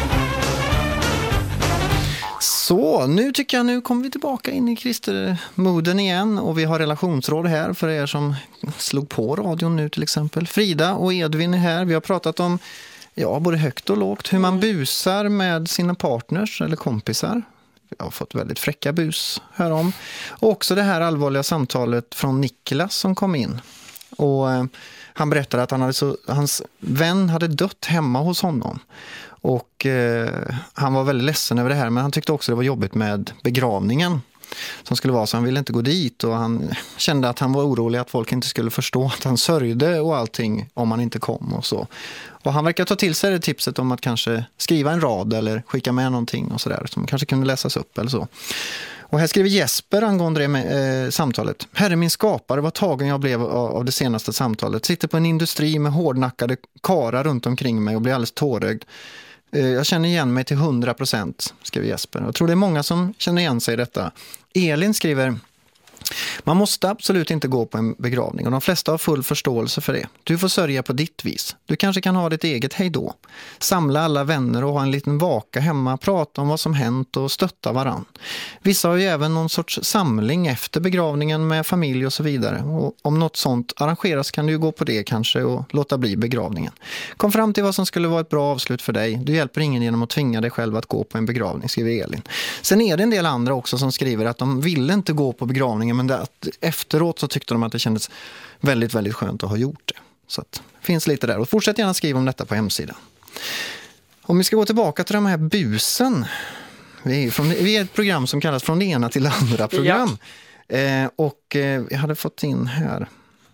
Så, nu kommer vi tillbaka in i Christer-moden igen och vi har relationsråd här för er som slog på radion nu till exempel. Frida och Edvin är här. Vi har pratat om både högt och lågt, hur man busar med sina partners eller kompisar. Jag har fått väldigt fräcka bus här om. Och också det här allvarliga samtalet från Niklas som kom in. Och han berättade att hans vän hade dött hemma hos honom. Och han var väldigt ledsen över det här, men han tyckte också det var jobbigt med begravningen som skulle vara, så han ville inte gå dit och han kände att han var orolig att folk inte skulle förstå att han sörjde och allting om han inte kom och så. Och han verkar ta till sig det tipset om att kanske skriva en rad eller skicka med någonting och sådär som kanske kunde läsas upp eller så. Och här skriver Jesper angående det samtalet. Herre min skapare, vad tagen jag blev av det senaste samtalet. Sitter på en industri med hårdnackade karar runt omkring mig och blir alldeles tårögd. Jag känner igen mig till 100%, skriver Jesper. Jag tror det är många som känner igen sig i detta. Elin skriver: man måste absolut inte gå på en begravning och de flesta har full förståelse för det. Du får sörja på ditt vis. Du kanske kan ha ditt eget hejdå. Samla alla vänner och ha en liten vaka hemma, prata om vad som hänt och stötta varann. Vissa har ju även någon sorts samling efter begravningen med familj och så vidare. Och om något sånt arrangeras kan du ju gå på det kanske och låta bli begravningen. Kom fram till vad som skulle vara ett bra avslut för dig. Du hjälper ingen genom att tvinga dig själv att gå på en begravning, skriver Elin. Sen är det en del andra också som skriver att de ville inte gå på begravningen, men efteråt så tyckte de att det kändes väldigt, väldigt skönt att ha gjort det. Så att det finns lite där. Och fortsätt gärna skriva om detta på hemsidan. Om vi ska gå tillbaka till de här busen. Vi är ett program som kallas Från det ena till det andra program. Ja. Och jag hade fått in här.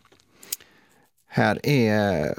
Här är...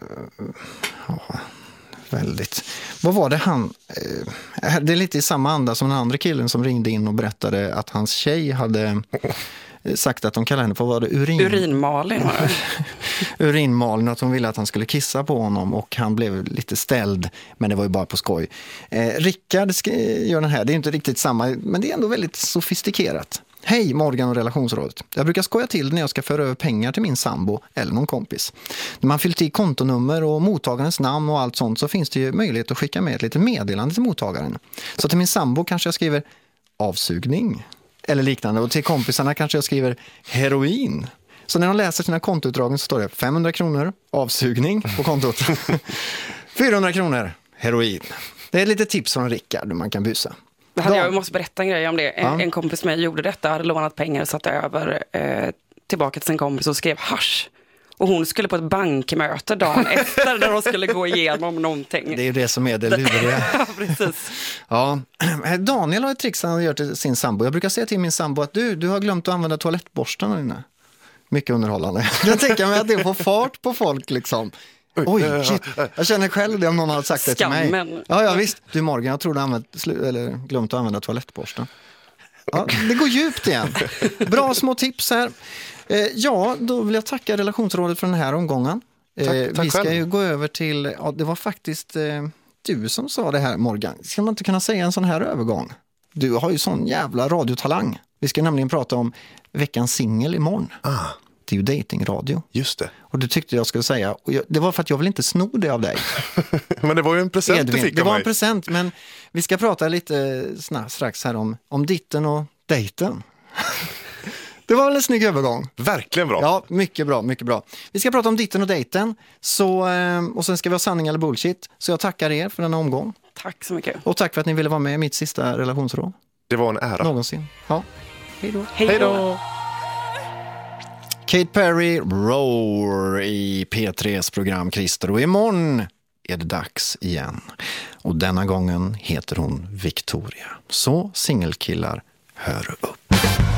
väldigt... Vad var det han... det är lite i samma anda som den andra killen som ringde in och berättade att hans tjej hade... sagt att de kallade henne för, vad var det? Urinmalin. Urinmalin, att hon ville att han skulle kissa på honom och han blev lite ställd, men det var ju bara på skoj. Rickard gör den här, det är inte riktigt samma, men det är ändå väldigt sofistikerat. Hej Morgan och relationsrådet. Jag brukar skoja till när jag ska föra över pengar till min sambo eller någon kompis. När man fyllt i kontonummer och mottagarens namn och allt sånt så finns det ju möjlighet att skicka med ett litet meddelande till mottagaren. Så till min sambo kanske jag skriver avsugning eller liknande, och till kompisarna kanske jag skriver heroin. Så när de läser sina kontoutdragen så står det 500 kronor avsugning på kontot. 400 kronor heroin. Det är lite tips från Rickard hur man kan busa. Jag måste berätta en grej om det. En kompis med mig gjorde detta, hade lånat pengar, satte över tillbaka till sin kompis och skrev hasch. Och hon skulle på ett bankmöte dagen efter där de skulle gå igenom någonting. Det är ju det som är det luriga. Ja, precis. Ja. Daniel har ett trick som han gör till sin sambo. Jag brukar säga till min sambo att du har glömt att använda toalettborstarna inne. Mycket underhållande. Jag tänker mig att det får fart på folk liksom. Oj, shit. Jag känner själv det om någon har sagt det till mig. Ja, visst. Du Morgan, jag tror du glömt att använda toalettborsten. Ja, det går djupt igen. Bra små tips här. Ja, då vill jag tacka relationsrådet för den här omgången. Tack vi ska själv. ju gå över till, ja, det var faktiskt du som sa det här, Morgan. Ska man inte kunna säga en sån här övergång? Du har ju sån jävla radiotalang. Vi ska nämligen prata om veckans singel imorgon. Det är ju datingradio. Just det. Och det tyckte jag skulle säga. Och det var för att jag vill inte sno det av dig. Men det var ju en present Edvin, du fick det av var mig. en present, men vi ska prata lite strax här om ditten och dejten. Det var väl en snygg övergång. Verkligen bra. Ja, mycket bra, mycket bra. Vi ska prata om ditten och dejten. Och sen ska vi ha sanning eller bullshit. Så jag tackar er för denna omgång. Tack så mycket. Och tack för att ni ville vara med i mitt sista relationsråd. Det var en ära. Någonsin. Ja, hej då. Hej då. Kate Perry, Roar i P3s program Christer. Och imorgon är det dags igen. Och denna gången heter hon Victoria. Så singelkillar, hör upp.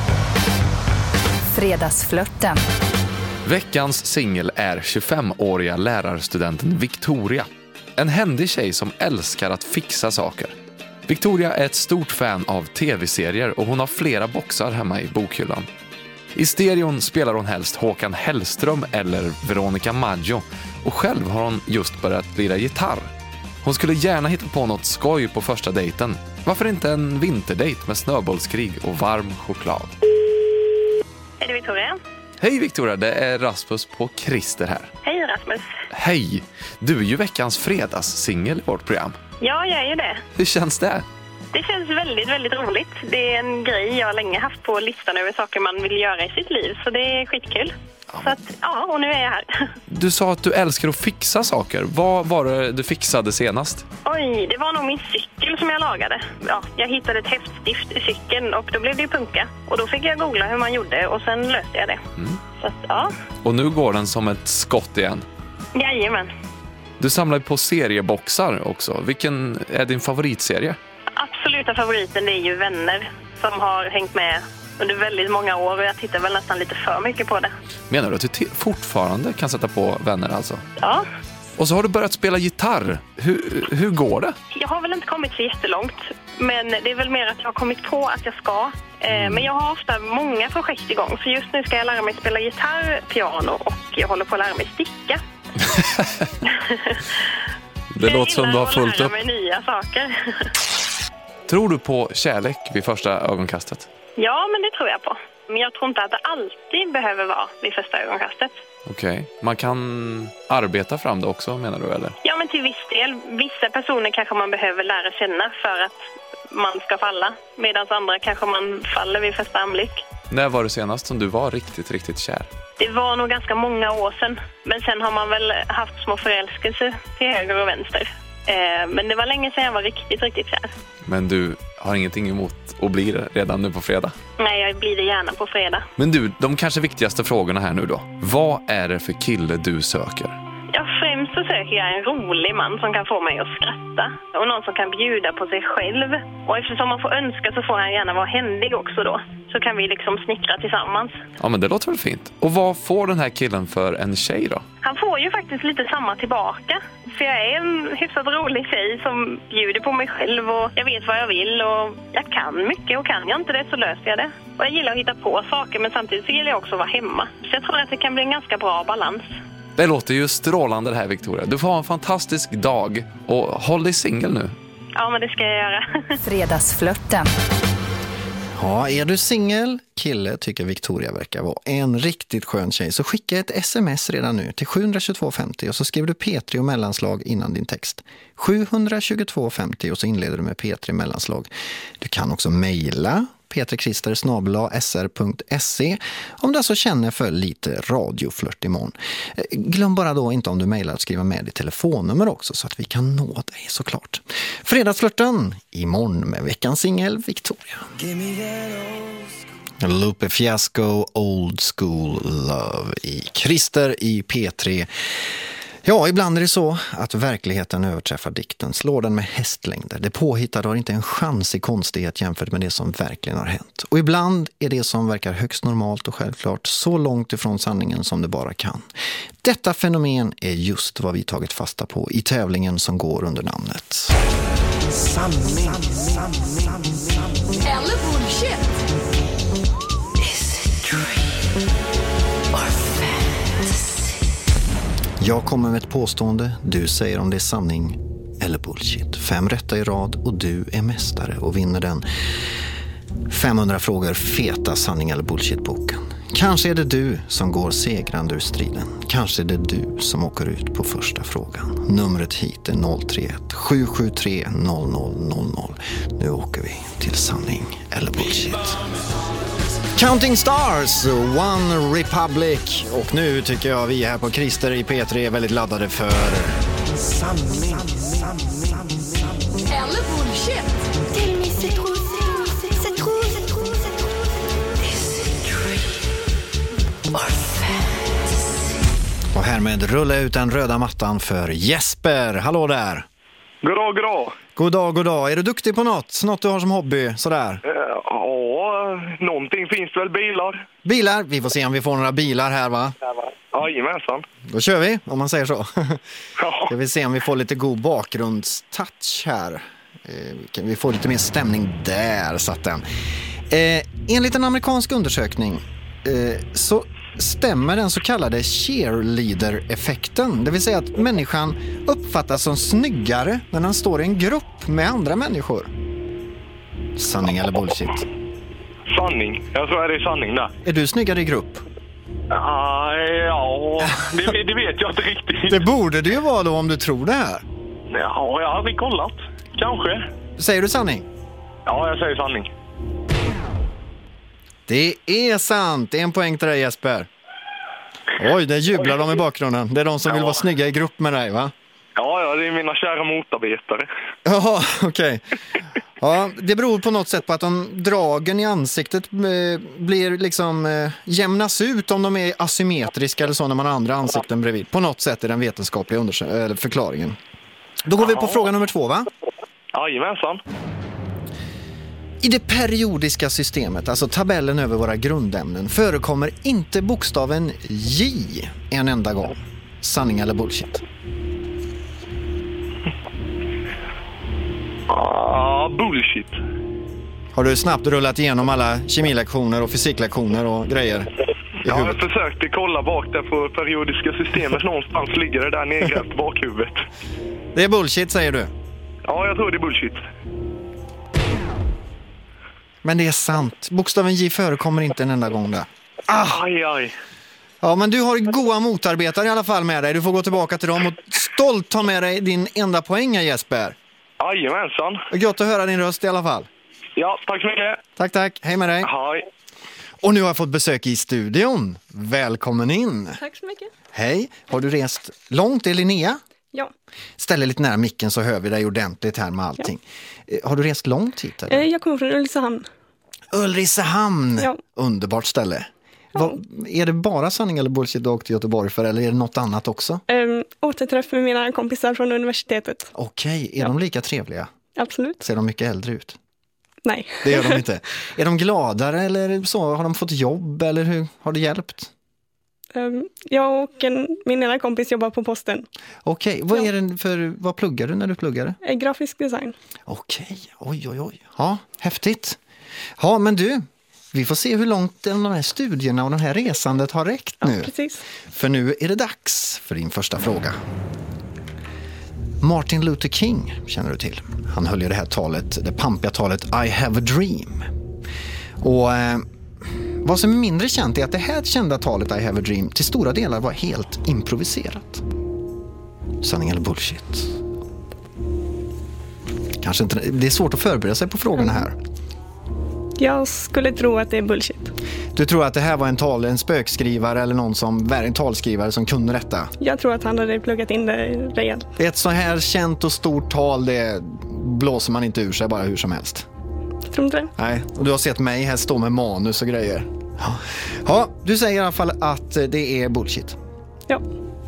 Fredagsflörten. Veckans singel är 25-åriga lärarstudenten Victoria. En händig tjej som älskar att fixa saker. Victoria är ett stort fan av tv-serier och hon har flera boxar hemma i bokhyllan. I stereon spelar hon helst Håkan Hellström eller Veronica Maggio och själv har hon just börjat lira gitarr. Hon skulle gärna hitta på något skoj på första dejten. Varför inte en vinterdejt med snöbollskrig och varm choklad? Är det Victoria? Hej Victoria, det är Rasmus på Christer här. Hej Rasmus. Hej, du är ju veckans fredagssingel i vårt program. Ja, jag är ju det. Hur känns det? Det känns väldigt, väldigt roligt. Det är en grej jag länge haft på listan över saker man vill göra i sitt liv. Så det är skitkul. Så att, ja, och nu är jag här. Du sa att du älskar att fixa saker. Vad var det du fixade senast? Oj, det var nog min cykel som jag lagade. Ja, jag hittade ett häftstift i cykeln och då blev det ju punka. Och då fick jag googla hur man gjorde och sen löste jag det. Så att, ja. Och nu går den som ett skott igen. Jajamän. Du samlar på serieboxar också. Vilken är din favoritserie? Absoluta favoriten det är ju Vänner som har hängt med under väldigt många år och jag tittar väl nästan lite för mycket på det. Menar du att du fortfarande kan sätta på Vänner alltså? Ja. Och så har du börjat spela gitarr. Hur går det? Jag har väl inte kommit så jättelångt, men det är väl mer att jag har kommit på att jag ska. Men jag har ofta många projekt igång, så just nu ska jag lära mig spela gitarr, piano och jag håller på att lära mig sticka. Det låter som du har fullt upp. Jag gillar att lära mig nya saker. Tror du på kärlek vid första ögonkastet? Ja, men det tror jag på. Men jag tror inte att det alltid behöver vara vid första ögonkastet. Okej. Man kan arbeta fram det också, menar du, eller? Ja, men till viss del. Vissa personer kanske man behöver lära känna för att man ska falla. Medan andra kanske man faller vid första anblick. När var det senast som du var riktigt, riktigt kär? Det var nog ganska många år sedan. Men sen har man väl haft små förälskelser till höger och vänster. Men det var länge sedan jag var riktigt, riktigt kär. Men du har ingenting emot att bli det redan nu på fredag? Nej, jag blir det gärna på fredag. Men du, de kanske viktigaste frågorna här nu då. Vad är det för kille du söker? Ja, främst så söker jag en rolig man som kan få mig att skratta. Och någon som kan bjuda på sig själv. Och eftersom man får önska så får han gärna vara händig också då. Så kan vi liksom snickra tillsammans. Ja, men det låter väl fint. Och vad får den här killen för en tjej då? Han får ju faktiskt lite samma tillbaka. För jag är en hyfsat rolig tjej som bjuder på mig själv och jag vet vad jag vill och jag kan mycket och kan jag inte det så löser jag det. Och jag gillar att hitta på saker men samtidigt så gillar jag också att vara hemma. Så jag tror att det kan bli en ganska bra balans. Det låter ju strålande det här, Victoria. Du får ha en fantastisk dag och håll dig singel nu. Ja, men det ska jag göra. Fredagsflörten. Ja, är du singel, kille tycker Victoria verkar vara en riktigt skön tjej, så skicka ett sms redan nu till 72250 och så skriver du P3 och mellanslag innan din text. 72250 och så inleder du med P3 mellanslag. Du kan också mejla petrikrister@sr.se om du alltså känner för lite radioflört imorgon. Glöm bara då inte om du mejlar att skriva med ditt telefonnummer också så att vi kan nå dig såklart. Fredagsflörten imorgon med veckans singel Victoria. Lupe Fiasco, Old School Love i Christer i P3. Ja, ibland är det så att verkligheten överträffar dikten, slår den med hästlängder. Det påhittade har inte en chans i konstighet jämfört med det som verkligen har hänt. Och ibland är det som verkar högst normalt och självklart så långt ifrån sanningen som det bara kan. Detta fenomen är just vad vi tagit fasta på i tävlingen som går under namnet Sanning. Eller bullshit. Is it true or fantasy? Jag kommer med ett påstående, du säger om det är sanning eller bullshit. 5 rätta i rad och du är mästare och vinner den 500 frågor feta sanning eller bullshit-boken. Kanske är det du som går segrande ur striden. Kanske är det du som åker ut på första frågan. Numret hit är 031 773 0000. Nu åker vi till sanning eller bullshit. Counting Stars, One Republic. Och nu tycker jag vi här på Christer i P3 är väldigt laddade för sanning. Eller bullshit. Tell me c'est trop, c'est trop. Is it true or fantasy? Och härmed rulla ut den röda mattan för Jesper. Hallå där. God dag. God dag. Är du duktig på något? Något du har som hobby? Sådär. Ja, någonting finns väl, bilar. Bilar? Vi får se om vi får några bilar här, va? Jajamensan. Då kör vi, om man säger så. Ja. Ska vi se om vi får lite god bakgrundstouch här. Vi får lite mer stämning där, satt den. Enligt en amerikansk undersökning så stämmer den så kallade cheerleader-effekten. Det vill säga att människan uppfattas som snyggare när den står i en grupp med andra människor. Sanning eller bullshit? Sanning. Jag tror det är sanning där. Är du snyggare i grupp? Ja, det vet jag inte riktigt. Det borde det ju vara då om du tror det här. Ja, jag har aldrig kollat. Kanske. Säger du sanning? Ja, jag säger sanning. Det är sant. 1 poäng till dig, Jesper. Oj, det jublar de i bakgrunden. Det är de som vill vara snygga i grupp med dig, va? Ja, det är mina kära motarbetare. Jaha, okej. Ja, det beror på något sätt på att dragen i ansiktet blir liksom jämnas ut om de är asymmetriska eller så när man har andra ansikten bredvid. På något sätt är den vetenskapliga förklaringen. Då går vi på fråga nummer 2, va? Jajamensan. I det periodiska systemet, alltså tabellen över våra grundämnen, förekommer inte bokstaven J en enda gång. Sanning eller bullshit? Bullshit. Har du snabbt rullat igenom alla kemilektioner och fysiklektioner och grejer? Ja, jag försökte kolla bak där på periodiska systemet. Någonstans ligger det där nedgrävt bakhuvudet. Det är bullshit, säger du? Ja, jag tror det är bullshit. Men det är sant. Bokstaven J förekommer inte en enda gång där. Aj. Ja, men du har goda motarbetare i alla fall med dig. Du får gå tillbaka till dem och stolt ta med dig din enda poäng, Jesper. Jajamensan. Gott att höra din röst i alla fall. Ja, tack så mycket. Tack. Hej med dig. Hej. Och nu har jag fått besök i studion. Välkommen in. Tack så mycket. Hej. Har du rest långt? Är Linnea? Ja. Ställ dig lite nära micken så hör vi dig ordentligt här med allting. Ja. Har du rest långt hit? Eller? Jag kommer från Ulricehamn. Ulricehamn! Ja. Underbart ställe. Ja. Är det bara sanning eller bullshit du åkte till Göteborg för, eller är det något annat också? Återträff med mina kompisar från universitetet. Okej, är de lika trevliga? Absolut. Ser de mycket äldre ut? Nej. Det gör de inte. Är de gladare eller så? Har de fått jobb eller hur har det hjälpt? Jag och min ena kompis jobbar på posten. Okej, vad pluggar du när du pluggar? Grafisk design. Okej, oj. Ja, häftigt. Ja, men du, vi får se hur långt de här studierna och den här resandet har räckt nu. Ja, precis. För nu är det dags för din första fråga. Martin Luther King känner du till. Han höll ju det här talet, det pampiga talet I have a dream. Och vad som är mindre känt är att det här kända talet I have a dream till stora delar var helt improviserat. Sanning eller bullshit? Kanske inte, det är svårt att förbereda sig på frågorna här. Jag skulle tro att det är bullshit. Du tror att det här var en spökskrivare eller någon som en talskrivare som kunde detta? Jag tror att han hade pluggat in det rejält. Ett så här känt och stort tal, det blåser man inte ur sig bara hur som helst. Jag tror inte det. Nej, och du har sett mig här stå med manus och grejer. Ja, du säger i alla fall att det är bullshit. Ja.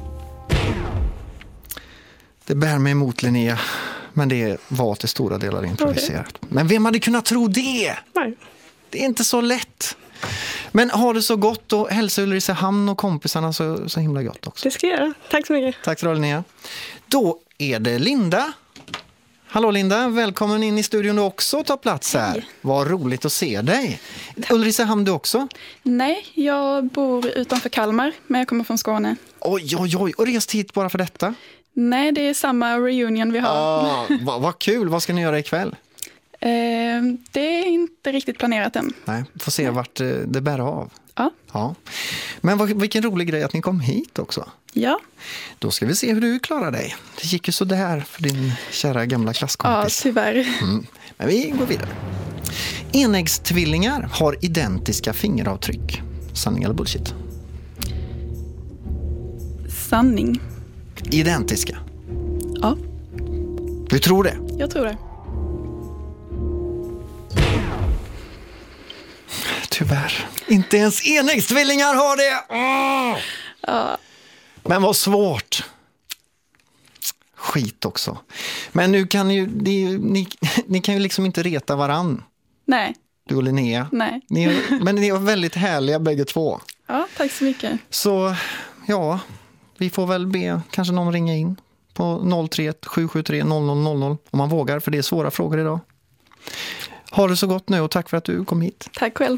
Det bär mig emot, Linnea. Men det var till stora delar improviserat. Okay. Men vem hade kunnat tro det? Nej. Det är inte så lätt. Men har det så gott och hälsa Ulricehamn och kompisarna så himla gott också. Det ska jag göra. Tack så mycket. Tack så mycket, Linnea. Då är det Linda. Hallå Linda, välkommen in i studion du också tar plats här. Hej. Vad roligt att se dig. Ulricehamn du också? Nej, jag bor utanför Kalmar, men jag kommer från Skåne. Oj, och rest hit bara för detta? Nej, det är samma reunion vi har. Vad kul, vad ska ni göra ikväll? Det är inte riktigt planerat än. Nej, får se vart det bär av. Ja. Men vilken rolig grej att ni kom hit också. Ja. Då ska vi se hur du klarar dig. Det gick ju så där för din kära gamla klasskompis. Ja, tyvärr. Men vi går vidare. Enäggstvillingar har identiska fingeravtryck. Sanning eller bullshit? Sanning. Identiska? Ja. Du tror det? Jag tror det. Tyvärr. Inte ens enäggstvillingar har det! Ja. Men vad svårt. Skit också. Men nu kan ju ni kan ju liksom inte reta varann. Nej. Du och Linnea. Nej. Men ni är väldigt härliga bägge två. Ja, tack så mycket. Så ja, vi får väl be kanske någon ringa in på 031 773 0000 om man vågar, för det är svåra frågor idag. Ha det så gott nu och tack för att du kom hit. Tack själv.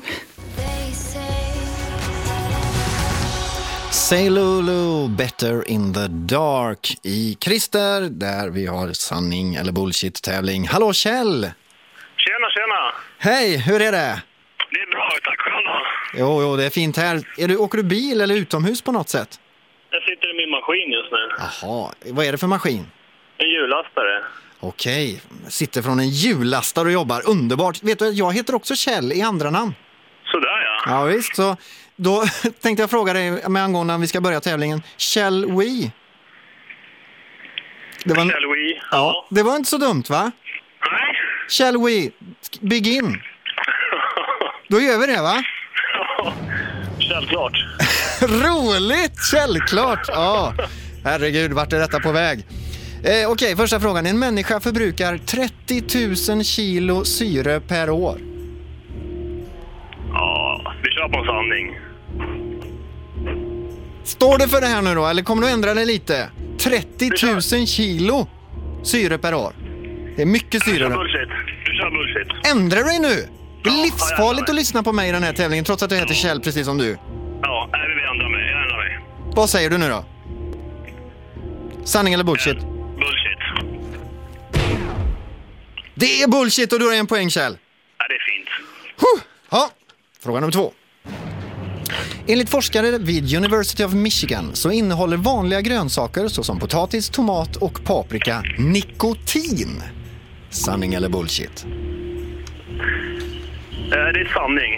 Say Lulu, Better in the Dark i Christer, där vi har sanning eller bullshit-tävling. Hallå Kjell! Tjena! Hej, hur är det? Det är bra, tack själva. Jo, det är fint här. Åker du bil eller utomhus på något sätt? Jag sitter i min maskin just nu. Jaha, vad är det för maskin? En hjullastare. Okej, sitter från en hjullastare och jobbar. Underbart. Vet du, jag heter också Kjell i andra namn. Sådär ja. Ja visst, så då tänkte jag fråga dig med angående när vi ska börja tävlingen. Shall we? Shall we? Ja, det var inte så dumt va? Nej. Shall we begin? Då gör vi det va? Ja, självklart. Roligt, självklart. Ja, herregud, vart är detta på väg? Okej, första frågan. En människa förbrukar 30 000 kilo syre per år. Ja, vi kör på en sanning. Står det för det här nu då, eller kommer du ändra det lite? 30 000 kilo syre per år. Det är mycket syre. Du kör bullshit. Ändra dig nu! Det är livsfarligt att lyssna på mig i den här tävlingen, trots att jag heter Kjell precis som du. Ja, jag ändrar mig. Vad säger du nu då? Sanning eller bullshit? Bullshit. Det är bullshit och du har en poäng, Kjell. Ja, det är fint. Ja, fråga nummer 2. Enligt forskare vid University of Michigan så innehåller vanliga grönsaker såsom potatis, tomat och paprika nikotin. Sanning eller bullshit? Det är sanning.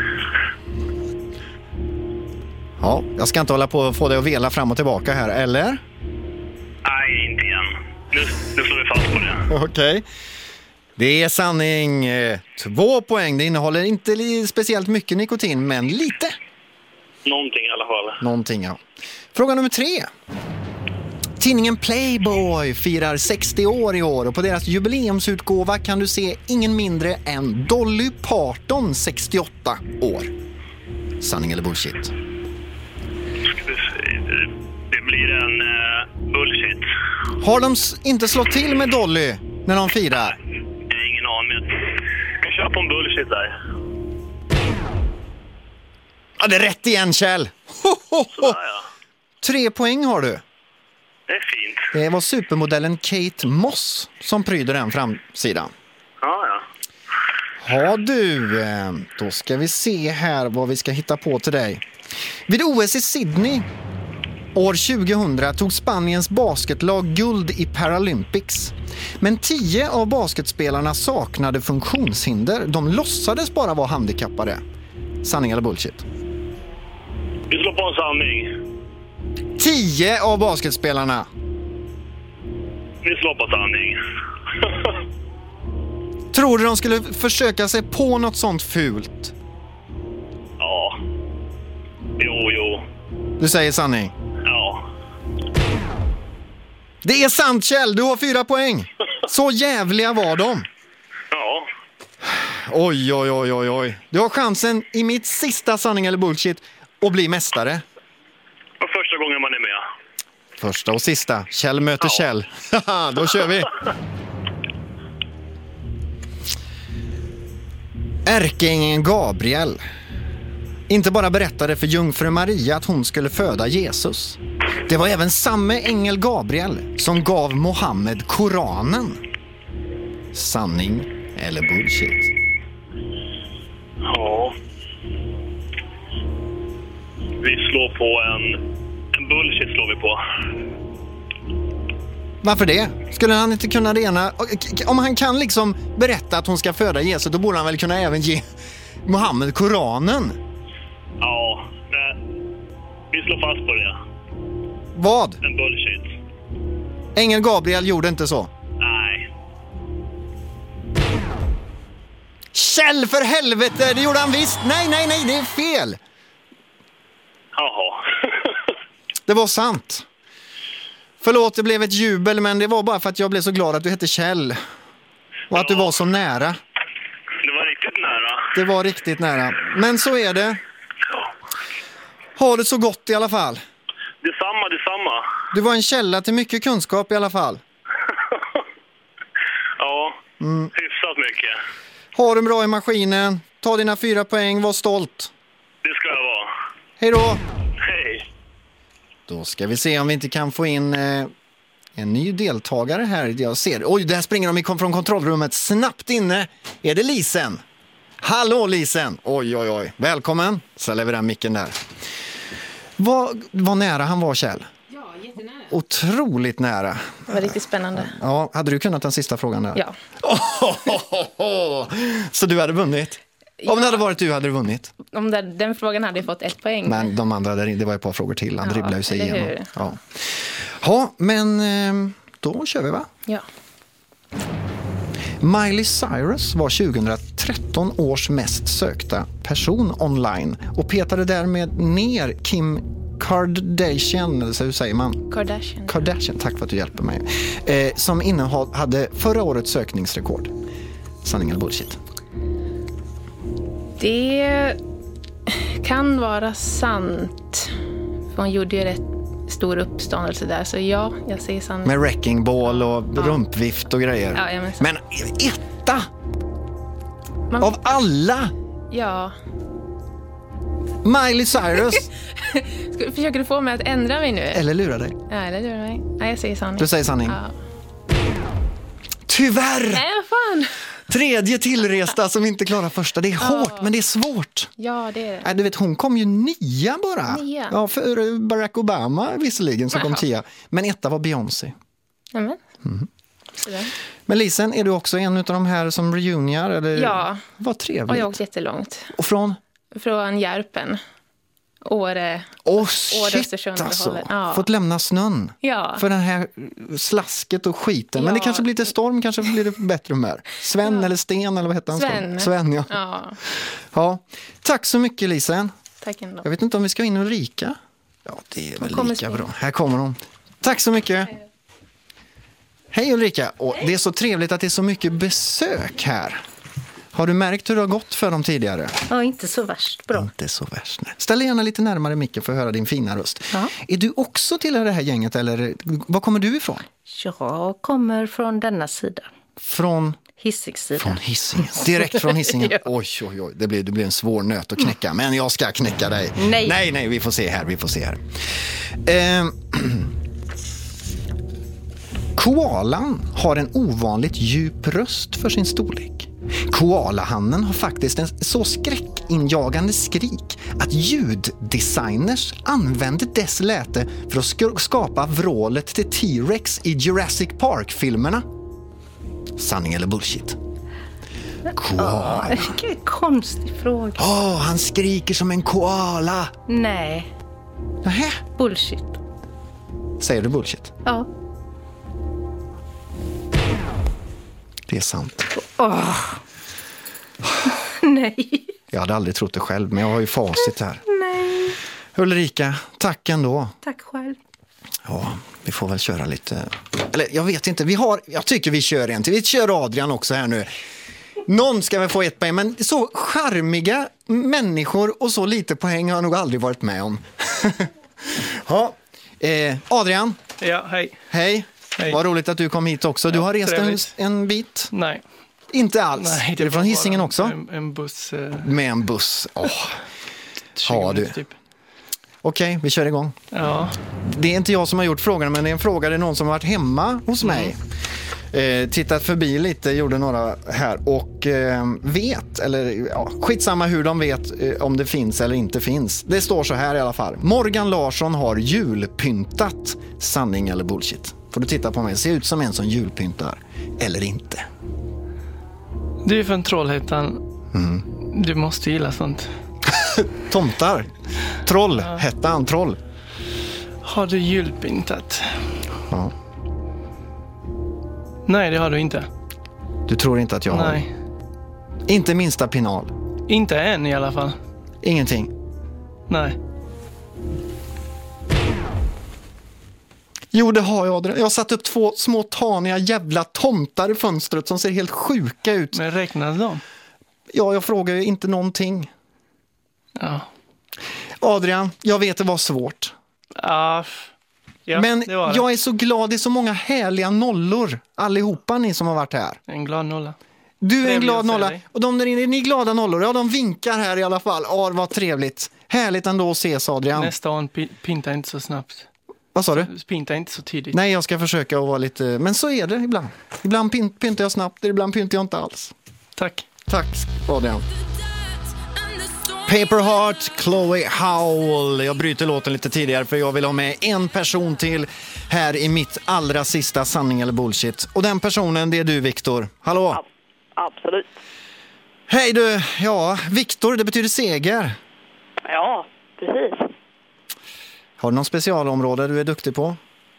Ja, jag ska inte hålla på att få dig att vela fram och tillbaka här, eller? Nej, inte igen. Nu slår vi fast på det. Okej. Det är sanning. 2 poäng. Det innehåller inte speciellt mycket nikotin, men lite. Någonting i alla fall. Någonting, ja. Fråga nummer 3. Tidningen Playboy firar 60 år i år och på deras jubileumsutgåva kan du se ingen mindre än Dolly Parton, 68 år. Sanning eller bullshit? Det blir en bullshit. Har de inte slått till med Dolly när de firar? Jag har ingen aning. Jag kör på en bullshit där. Ja, det är rätt igen, Kjell. Sådär, ja. 3 poäng har du. Det är fint. Det var supermodellen Kate Moss som pryder den framsidan. Ja. Ja du, då ska vi se här vad vi ska hitta på till dig. Vid OS i Sydney år 2000 tog Spaniens basketlag guld i Paralympics. Men 10 av basketspelarna saknade funktionshinder. De låtsades bara vara handikappade. Sanning eller bullshit? Vi slår på en sanning. 10 av basketspelarna. Vi slår på sanning. Tror du de skulle försöka sig på något sånt fult? Ja. Jo. Du säger sanning? Ja. Det är sant, Kjell. Du har 4 poäng. Så jävliga var de. Ja. Oj. Du har chansen i mitt sista sanning eller bullshit att bli mästare. Och första gången man är med. Första och sista. Kjell möter Kjell. Då kör vi. Ärkeängeln Gabriel inte bara berättade för jungfru Maria att hon skulle föda Jesus. Det var även samma ängel Gabriel som gav Mohammed Koranen. Sanning eller bullshit? Ja. Vi slår på en bullshit slår vi på. Varför det? Skulle han inte kunna det ena? Om han kan liksom berätta att hon ska föda Jesus, då borde han väl kunna även ge Mohammed Koranen? Ja, vi slår fast på det. Vad? En bullshit. Ängel Gabriel gjorde inte så? Nej. Kjell, för helvete! Det gjorde han visst! Nej, det är fel! Jaha. Det var sant. Förlåt, det blev ett jubel, men det var bara för att jag blev så glad att du hette Kjell. Och att du var så nära. Det var riktigt nära. Det var riktigt nära. Men så är det. Ha det så gott i alla fall. Detsamma. Du var en källa till mycket kunskap i alla fall. Ja, hyfsat mycket. Ha det bra i maskinen. Ta dina 4 poäng, var stolt. Det ska jag vara. Hej då! Hej! Då ska vi se om vi inte kan få in en ny deltagare här. Jag ser. Oj, där springer de från kontrollrummet snabbt inne. Är det Lisen? Hallå Lisen! Oj. Välkommen. Så lägger vi den micken där. Vad nära han var, Kjell. Ja, jättenära. Otroligt nära. Det var riktigt spännande. Ja, hade du kunnat den sista frågan där? Ja. Så du hade vunnit? Ja. Om det hade varit du hade du vunnit? Om den frågan hade jag fått 1 poäng. Men de andra, det var ett par frågor till. Han dribblade ju sig igenom. Hur? Ja, men då kör vi, va? Ja. Miley Cyrus var 2013 års mest sökta person online och petade därmed ner Kim Kardashian, eller så hur säger man? Kardashian, tack för att du hjälper mig. Som hade förra årets sökningsrekord. Sanning eller bullshit? Det kan vara sant. För hon gjorde ju rätt stor uppståndelse där, så ja, jag säger sanning. Med wrecking ball och rumpvift och grejer. Ja, men etta! Av alla! Ja. Miley Cyrus! Försöker du få mig att ändra mig nu? Eller lura dig? Ja, eller lura mig. Nej, jag säger sanning. Du säger sanning? Ja. Tyvärr! Nej, vad fan! Tredje tillresta som inte klarar första. Det är hårt, men det är svårt. Ja, det är det. Du vet, hon kom ju 9 bara. 9? Ja, för Barack Obama visserligen som kom 10. Men 1 var Beyoncé. Amen. Men Lisen, är du också en av de här som reuniar? Eller? Ja. Vad trevligt. Och jag har åkt jättelångt. Och från? Från Järpen. Åre. Shit alltså. Ja. Fått lämna snön. Ja. För den här slasket och skiten. Men det kanske blir lite storm, kanske blir det bättre humör. Sven eller Sten eller vad heter han? Sven, ja. Tack så mycket, Lisen. Tack ändå. Jag vet inte om vi ska in Ulrika. Ja, det är väl lika bra. Här kommer hon. Tack så mycket. Hej Ulrika. Och det är så trevligt att det är så mycket besök här. Har du märkt hur det har gått för dem tidigare? Ja, inte så värst bra. Inte så värst, nej. Ställ gärna lite närmare micken för att höra din fina röst. Ja. Är du också till det här gänget eller var kommer du ifrån? Jag kommer från denna sida. Från? Hisingssidan. Från Hisingen. Direkt från Hisingen. Ja. Oj. Det blir en svår nöt att knäcka. Men jag ska knäcka dig. Nej, vi får se här. Koalan har en ovanligt djup röst för sin storlek. Koalahannen har faktiskt en så skräckinjagande skrik att ljuddesigners använder dess läte för att skapa vrålet till T-Rex i Jurassic Park-filmerna. Sanning eller bullshit? Koala. Vilken konstig fråga. Han skriker som en koala. Nej. Nähä? Bullshit. Säger du bullshit? Ja. Det är sant. Nej. Jag hade aldrig trott det själv, men jag har ju facit här. Nej. Ulrika, tack ändå. Tack själv. Ja, vi får väl köra lite. Eller jag vet inte, jag tycker vi kör en till. Vi kör Adrian också här nu. Någon ska väl få 1 poäng, men så charmiga människor och så lite poäng har jag nog aldrig varit med om. Ja, Adrian. Ja, hej. Hej. Vad roligt att du kom hit också. Du har rest en bit. Nej. Inte alls. Nej, är det från Hisingen också? En buss. Med en buss. Har du. Typ. Okej, vi kör igång. Ja. Det är inte jag som har gjort frågan, men det är en fråga. Det är någon som har varit hemma hos mig. Tittat förbi lite, gjorde några här och vet, eller skitsamma hur de vet om det finns eller inte finns. Det står så här i alla fall. Morgan Larsson har julpyntat. Sanning eller bullshit? Får du titta på mig. Ser ut som en som julpyntar. Eller inte. Du är från Trollhättan. Du måste gilla sånt. Tomtar. Trollhättan. Troll. Har du julpyntat? Ja. Nej, det har du inte. Du tror inte att jag har? Nej. Inte minsta pinal? Inte än i alla fall. Ingenting? Nej. Jo, det har jag. Jag har satt upp 2 små taniga jävla tomtar i fönstret som ser helt sjuka ut. Men räknas de? Ja, jag frågar ju inte någonting. Ja. Adrian, jag vet det var svårt. Ja, men det var det. Jag är så glad, det är så många härliga nollor. Allihopa ni som har varit här. En glad nolla. Du är en glad nolla. Och de där inne, ni glada nollor, ja de vinkar här i alla fall. Ja, vad trevligt. Härligt ändå att ses, Adrian. Nästa år pinta inte så snabbt. Vad sa du? Pinta inte så tidigt. Nej, jag ska försöka att vara lite... Men så är det ibland. Ibland pyntar jag snabbt, ibland pyntar jag inte alls. Tack. Tack, Adrian. Paper Heart, Chloe Howell. Jag bryter låten lite tidigare för jag vill ha med en person till här i mitt allra sista sanning eller bullshit. Och den personen, det är du, Viktor. Hallå? Absolut. Hej du, ja, Viktor, det betyder seger. Ja, precis. Har du någon specialområde du är duktig på?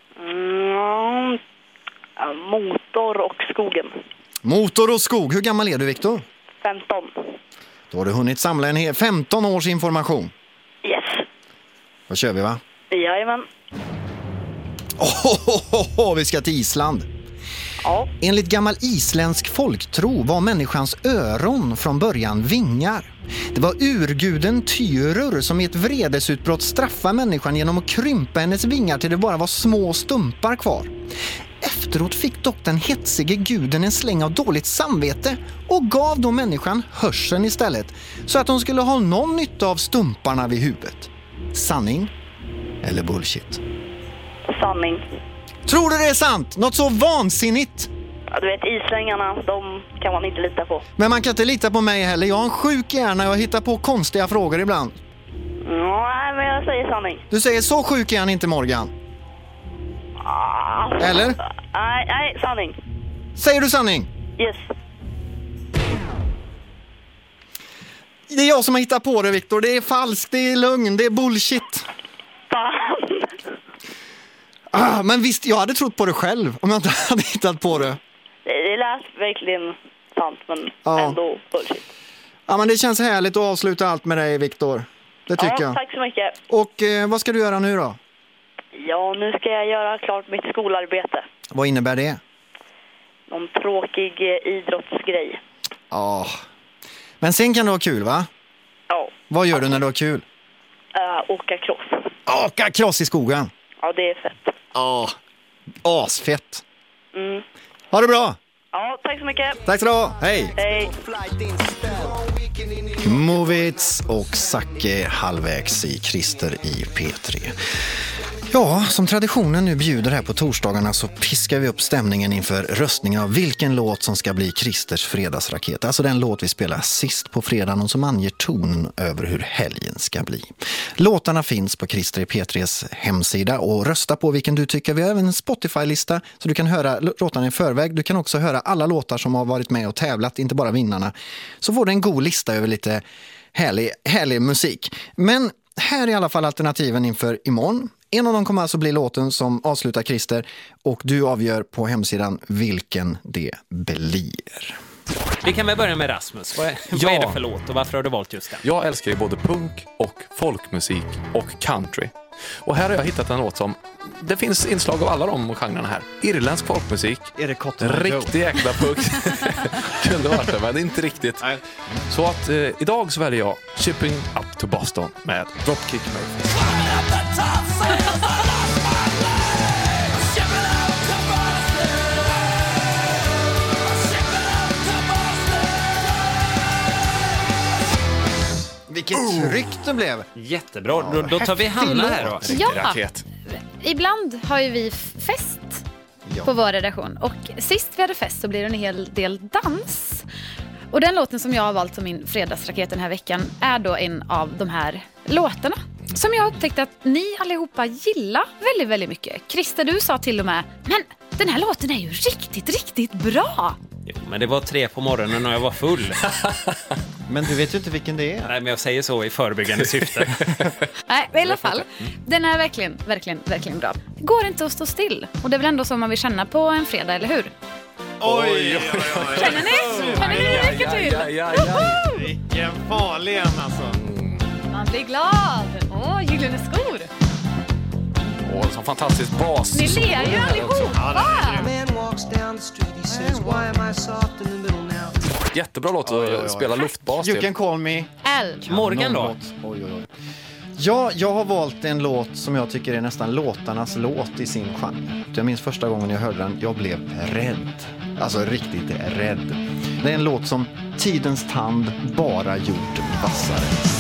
Motor och skogen. Motor och skog. Hur gammal är du, Viktor? 15. Då har du hunnit samla en 15 års information. Yes. Då kör vi, va? Jajamän. Vi ska till Island. Ja. Enligt gammal isländsk folktro var människans öron från början vingar. Det var urguden Tyrur som i ett vredesutbrott straffade människan genom att krympa hennes vingar till det bara var små stumpar kvar. Efteråt fick dock den hetsige guden en släng av dåligt samvete och gav då människan hörseln istället så att hon skulle ha någon nytta av stumparna vid huvudet. Sanning eller bullshit? Sanning. Tror du det är sant? Något så vansinnigt? Ja, du vet, islängarna, de kan man inte lita på. Men man kan inte lita på mig heller. Jag har en sjuk hjärna och jag hittar på konstiga frågor ibland. Nej, men jag säger sanning. Du säger så sjuk är han inte, Morgan. Eller? Nej, sanning. Säger du sanning? Yes. Det är jag som har hittat på det, Viktor. Det är falskt, det är lögn, det är bullshit. Men visst, jag hade trott på det själv om jag inte hade hittat på det. Det lät verkligen sant, men ändå bullshit. Ja, men det känns härligt att avsluta allt med dig, Viktor. Det tycker jag. Tack så mycket. Och vad ska du göra nu då? Ja, nu ska jag göra klart mitt skolarbete. Vad innebär det? Någon tråkig idrottsgrej. Ja. Men sen kan du ha kul, va? Ja. Vad gör du när du har kul? Åka cross. Åka cross i skogen? Ja, det är fett. Ja, asfett. Ha det bra! Ja, tack så mycket. Tack så du ha. Hej! Hej. Movits och Zacke halvvägs i Christer i P3. Ja, som traditionen nu bjuder här på torsdagarna så piskar vi upp stämningen inför röstningen av vilken låt som ska bli Christers fredagsraket. Alltså den låt vi spelar sist på fredagen och som anger tonen över hur helgen ska bli. Låtarna finns på Christer i P3s hemsida och rösta på vilken du tycker. Vi har även en Spotify-lista så du kan höra låtarna i förväg. Du kan också höra alla låtar som har varit med och tävlat, inte bara vinnarna. Så får du en god lista över lite härlig musik. Men här är i alla fall alternativen inför imorgon. En av dem kommer alltså bli låten som avslutar Christer och du avgör på hemsidan vilken det blir. Vi kan väl börja med Rasmus. Vad är det för låt och varför har du valt just den? Jag älskar ju både punk och folkmusik och country. Och här har jag hittat en låt som det finns inslag av alla de genrerna här. Irländsk folkmusik. Är det Cotton Eye Joe? Riktig jäkla punk. Kunde varit det, men inte riktigt. Nej. Så att idag så väljer jag Shipping Up to Boston med Dropkick Murphys. vilket tryck det blev. Jättebra, då tar vi Hanna här då. Ja, ibland har ju vi fest på vår redaktion. Och sist vi hade fest så blir det en hel del dans. Och den låten som jag har valt som min fredagsraket den här veckan är då en av de här låtarna. Som jag upptäckte att ni allihopa gillar väldigt, väldigt mycket. Christer, du sa till och med, men den här låten är ju riktigt, riktigt bra. Jo, men det var 3 på morgonen och jag var full. Men du vet ju inte vilken det är. Nej, men jag säger så i förebyggande syfte. Nej, i alla fall. Den är verkligen, verkligen, verkligen bra. Det går inte att stå still. Och det är väl ändå så man vill känna på en fredag, eller hur? Oj. Känner ni? Känner ni hur mycket till? Vilken farlig en alltså. Man blir glad. Gyllene skor. Som fantastisk bas. Ni ler ju allihopa. Jättebra låt att spela luftbas till. You can call me Morgan då. Ja, jag har valt en låt som jag tycker är nästan låtarnas låt i sin genre. Jag minns första gången jag hörde den, jag blev rädd. Alltså riktigt rädd. Det är en låt som tidens tand bara gjort vassare.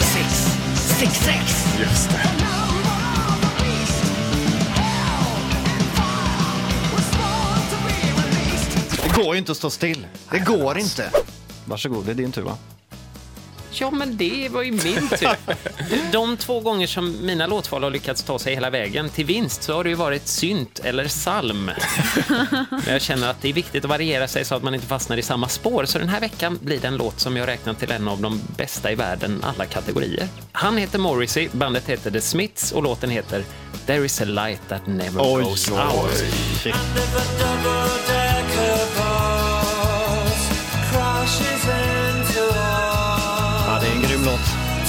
666. Just det. Det går ju inte att stå still. Det går inte. Varsågod, det är din tur va? Ja, men det var ju min tur. De 2 gånger som mina låtval har lyckats ta sig hela vägen till vinst så har det ju varit synt eller psalm. Men jag känner att det är viktigt att variera sig så att man inte fastnar i samma spår. Så den här veckan blir det en låt som jag räknar till en av de bästa i världen alla kategorier. Han heter Morrissey, bandet heter The Smiths och låten heter There is a light that never goes out. Ja, det är en grym låt.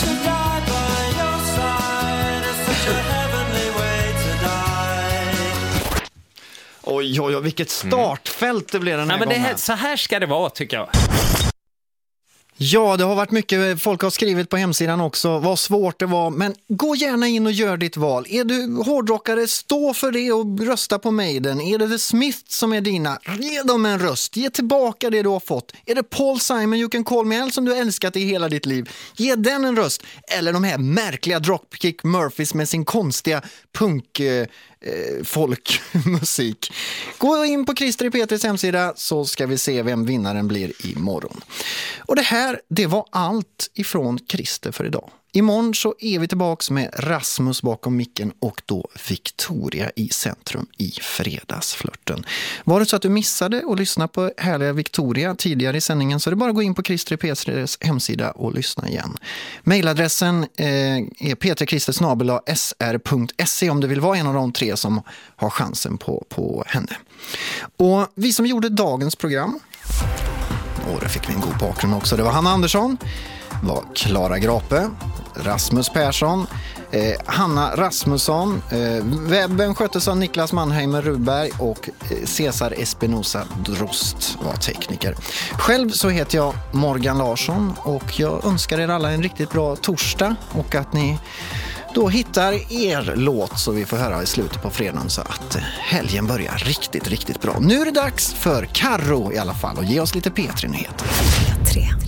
Oj, vilket startfält det blev den här gången. Men så här ska det vara, tycker jag. Ja, det har varit mycket, folk har skrivit på hemsidan också vad svårt det var, men gå gärna in och gör ditt val. Är du hårdrockare, stå för det och rösta på Maiden. Är det The Smiths som är dina, ge dem en röst, ge tillbaka det du har fått. Är det Paul Simon, You Can Call Me, som du älskat i hela ditt liv, ge den en röst. Eller de här märkliga Dropkick Murphys med sin konstiga punk folkmusik. Gå in på Christer i Petris hemsida så ska vi se vem vinnaren blir imorgon. Och det var allt ifrån Christer för idag. Imorgon så är vi tillbaks med Rasmus bakom micken och då Victoria i centrum i fredagsflörten. Var det så att du missade att lyssna på härliga Victoria tidigare i sändningen så är det bara att gå in på Christer i Petris hemsida och lyssna igen. Mailadressen är petrikrister@sr.se om du vill vara en av de 3 som har chansen på henne. Och vi som gjorde dagens program, och det fick vi en god bakgrund också, det var Hanna Andersson, var Klara Grape, Rasmus Persson, Hanna Rasmusson, webben sköttes av Niklas Mannheimer Rudberg och Cesar Espinosa Drost var tekniker. Själv så heter jag Morgan Larsson och jag önskar er alla en riktigt bra torsdag och att ni då hittar er låt så vi får höra i slutet på fredagen så att helgen börjar riktigt, riktigt bra. Nu är det dags för Karro i alla fall och ge oss lite P3-nyheter. P3.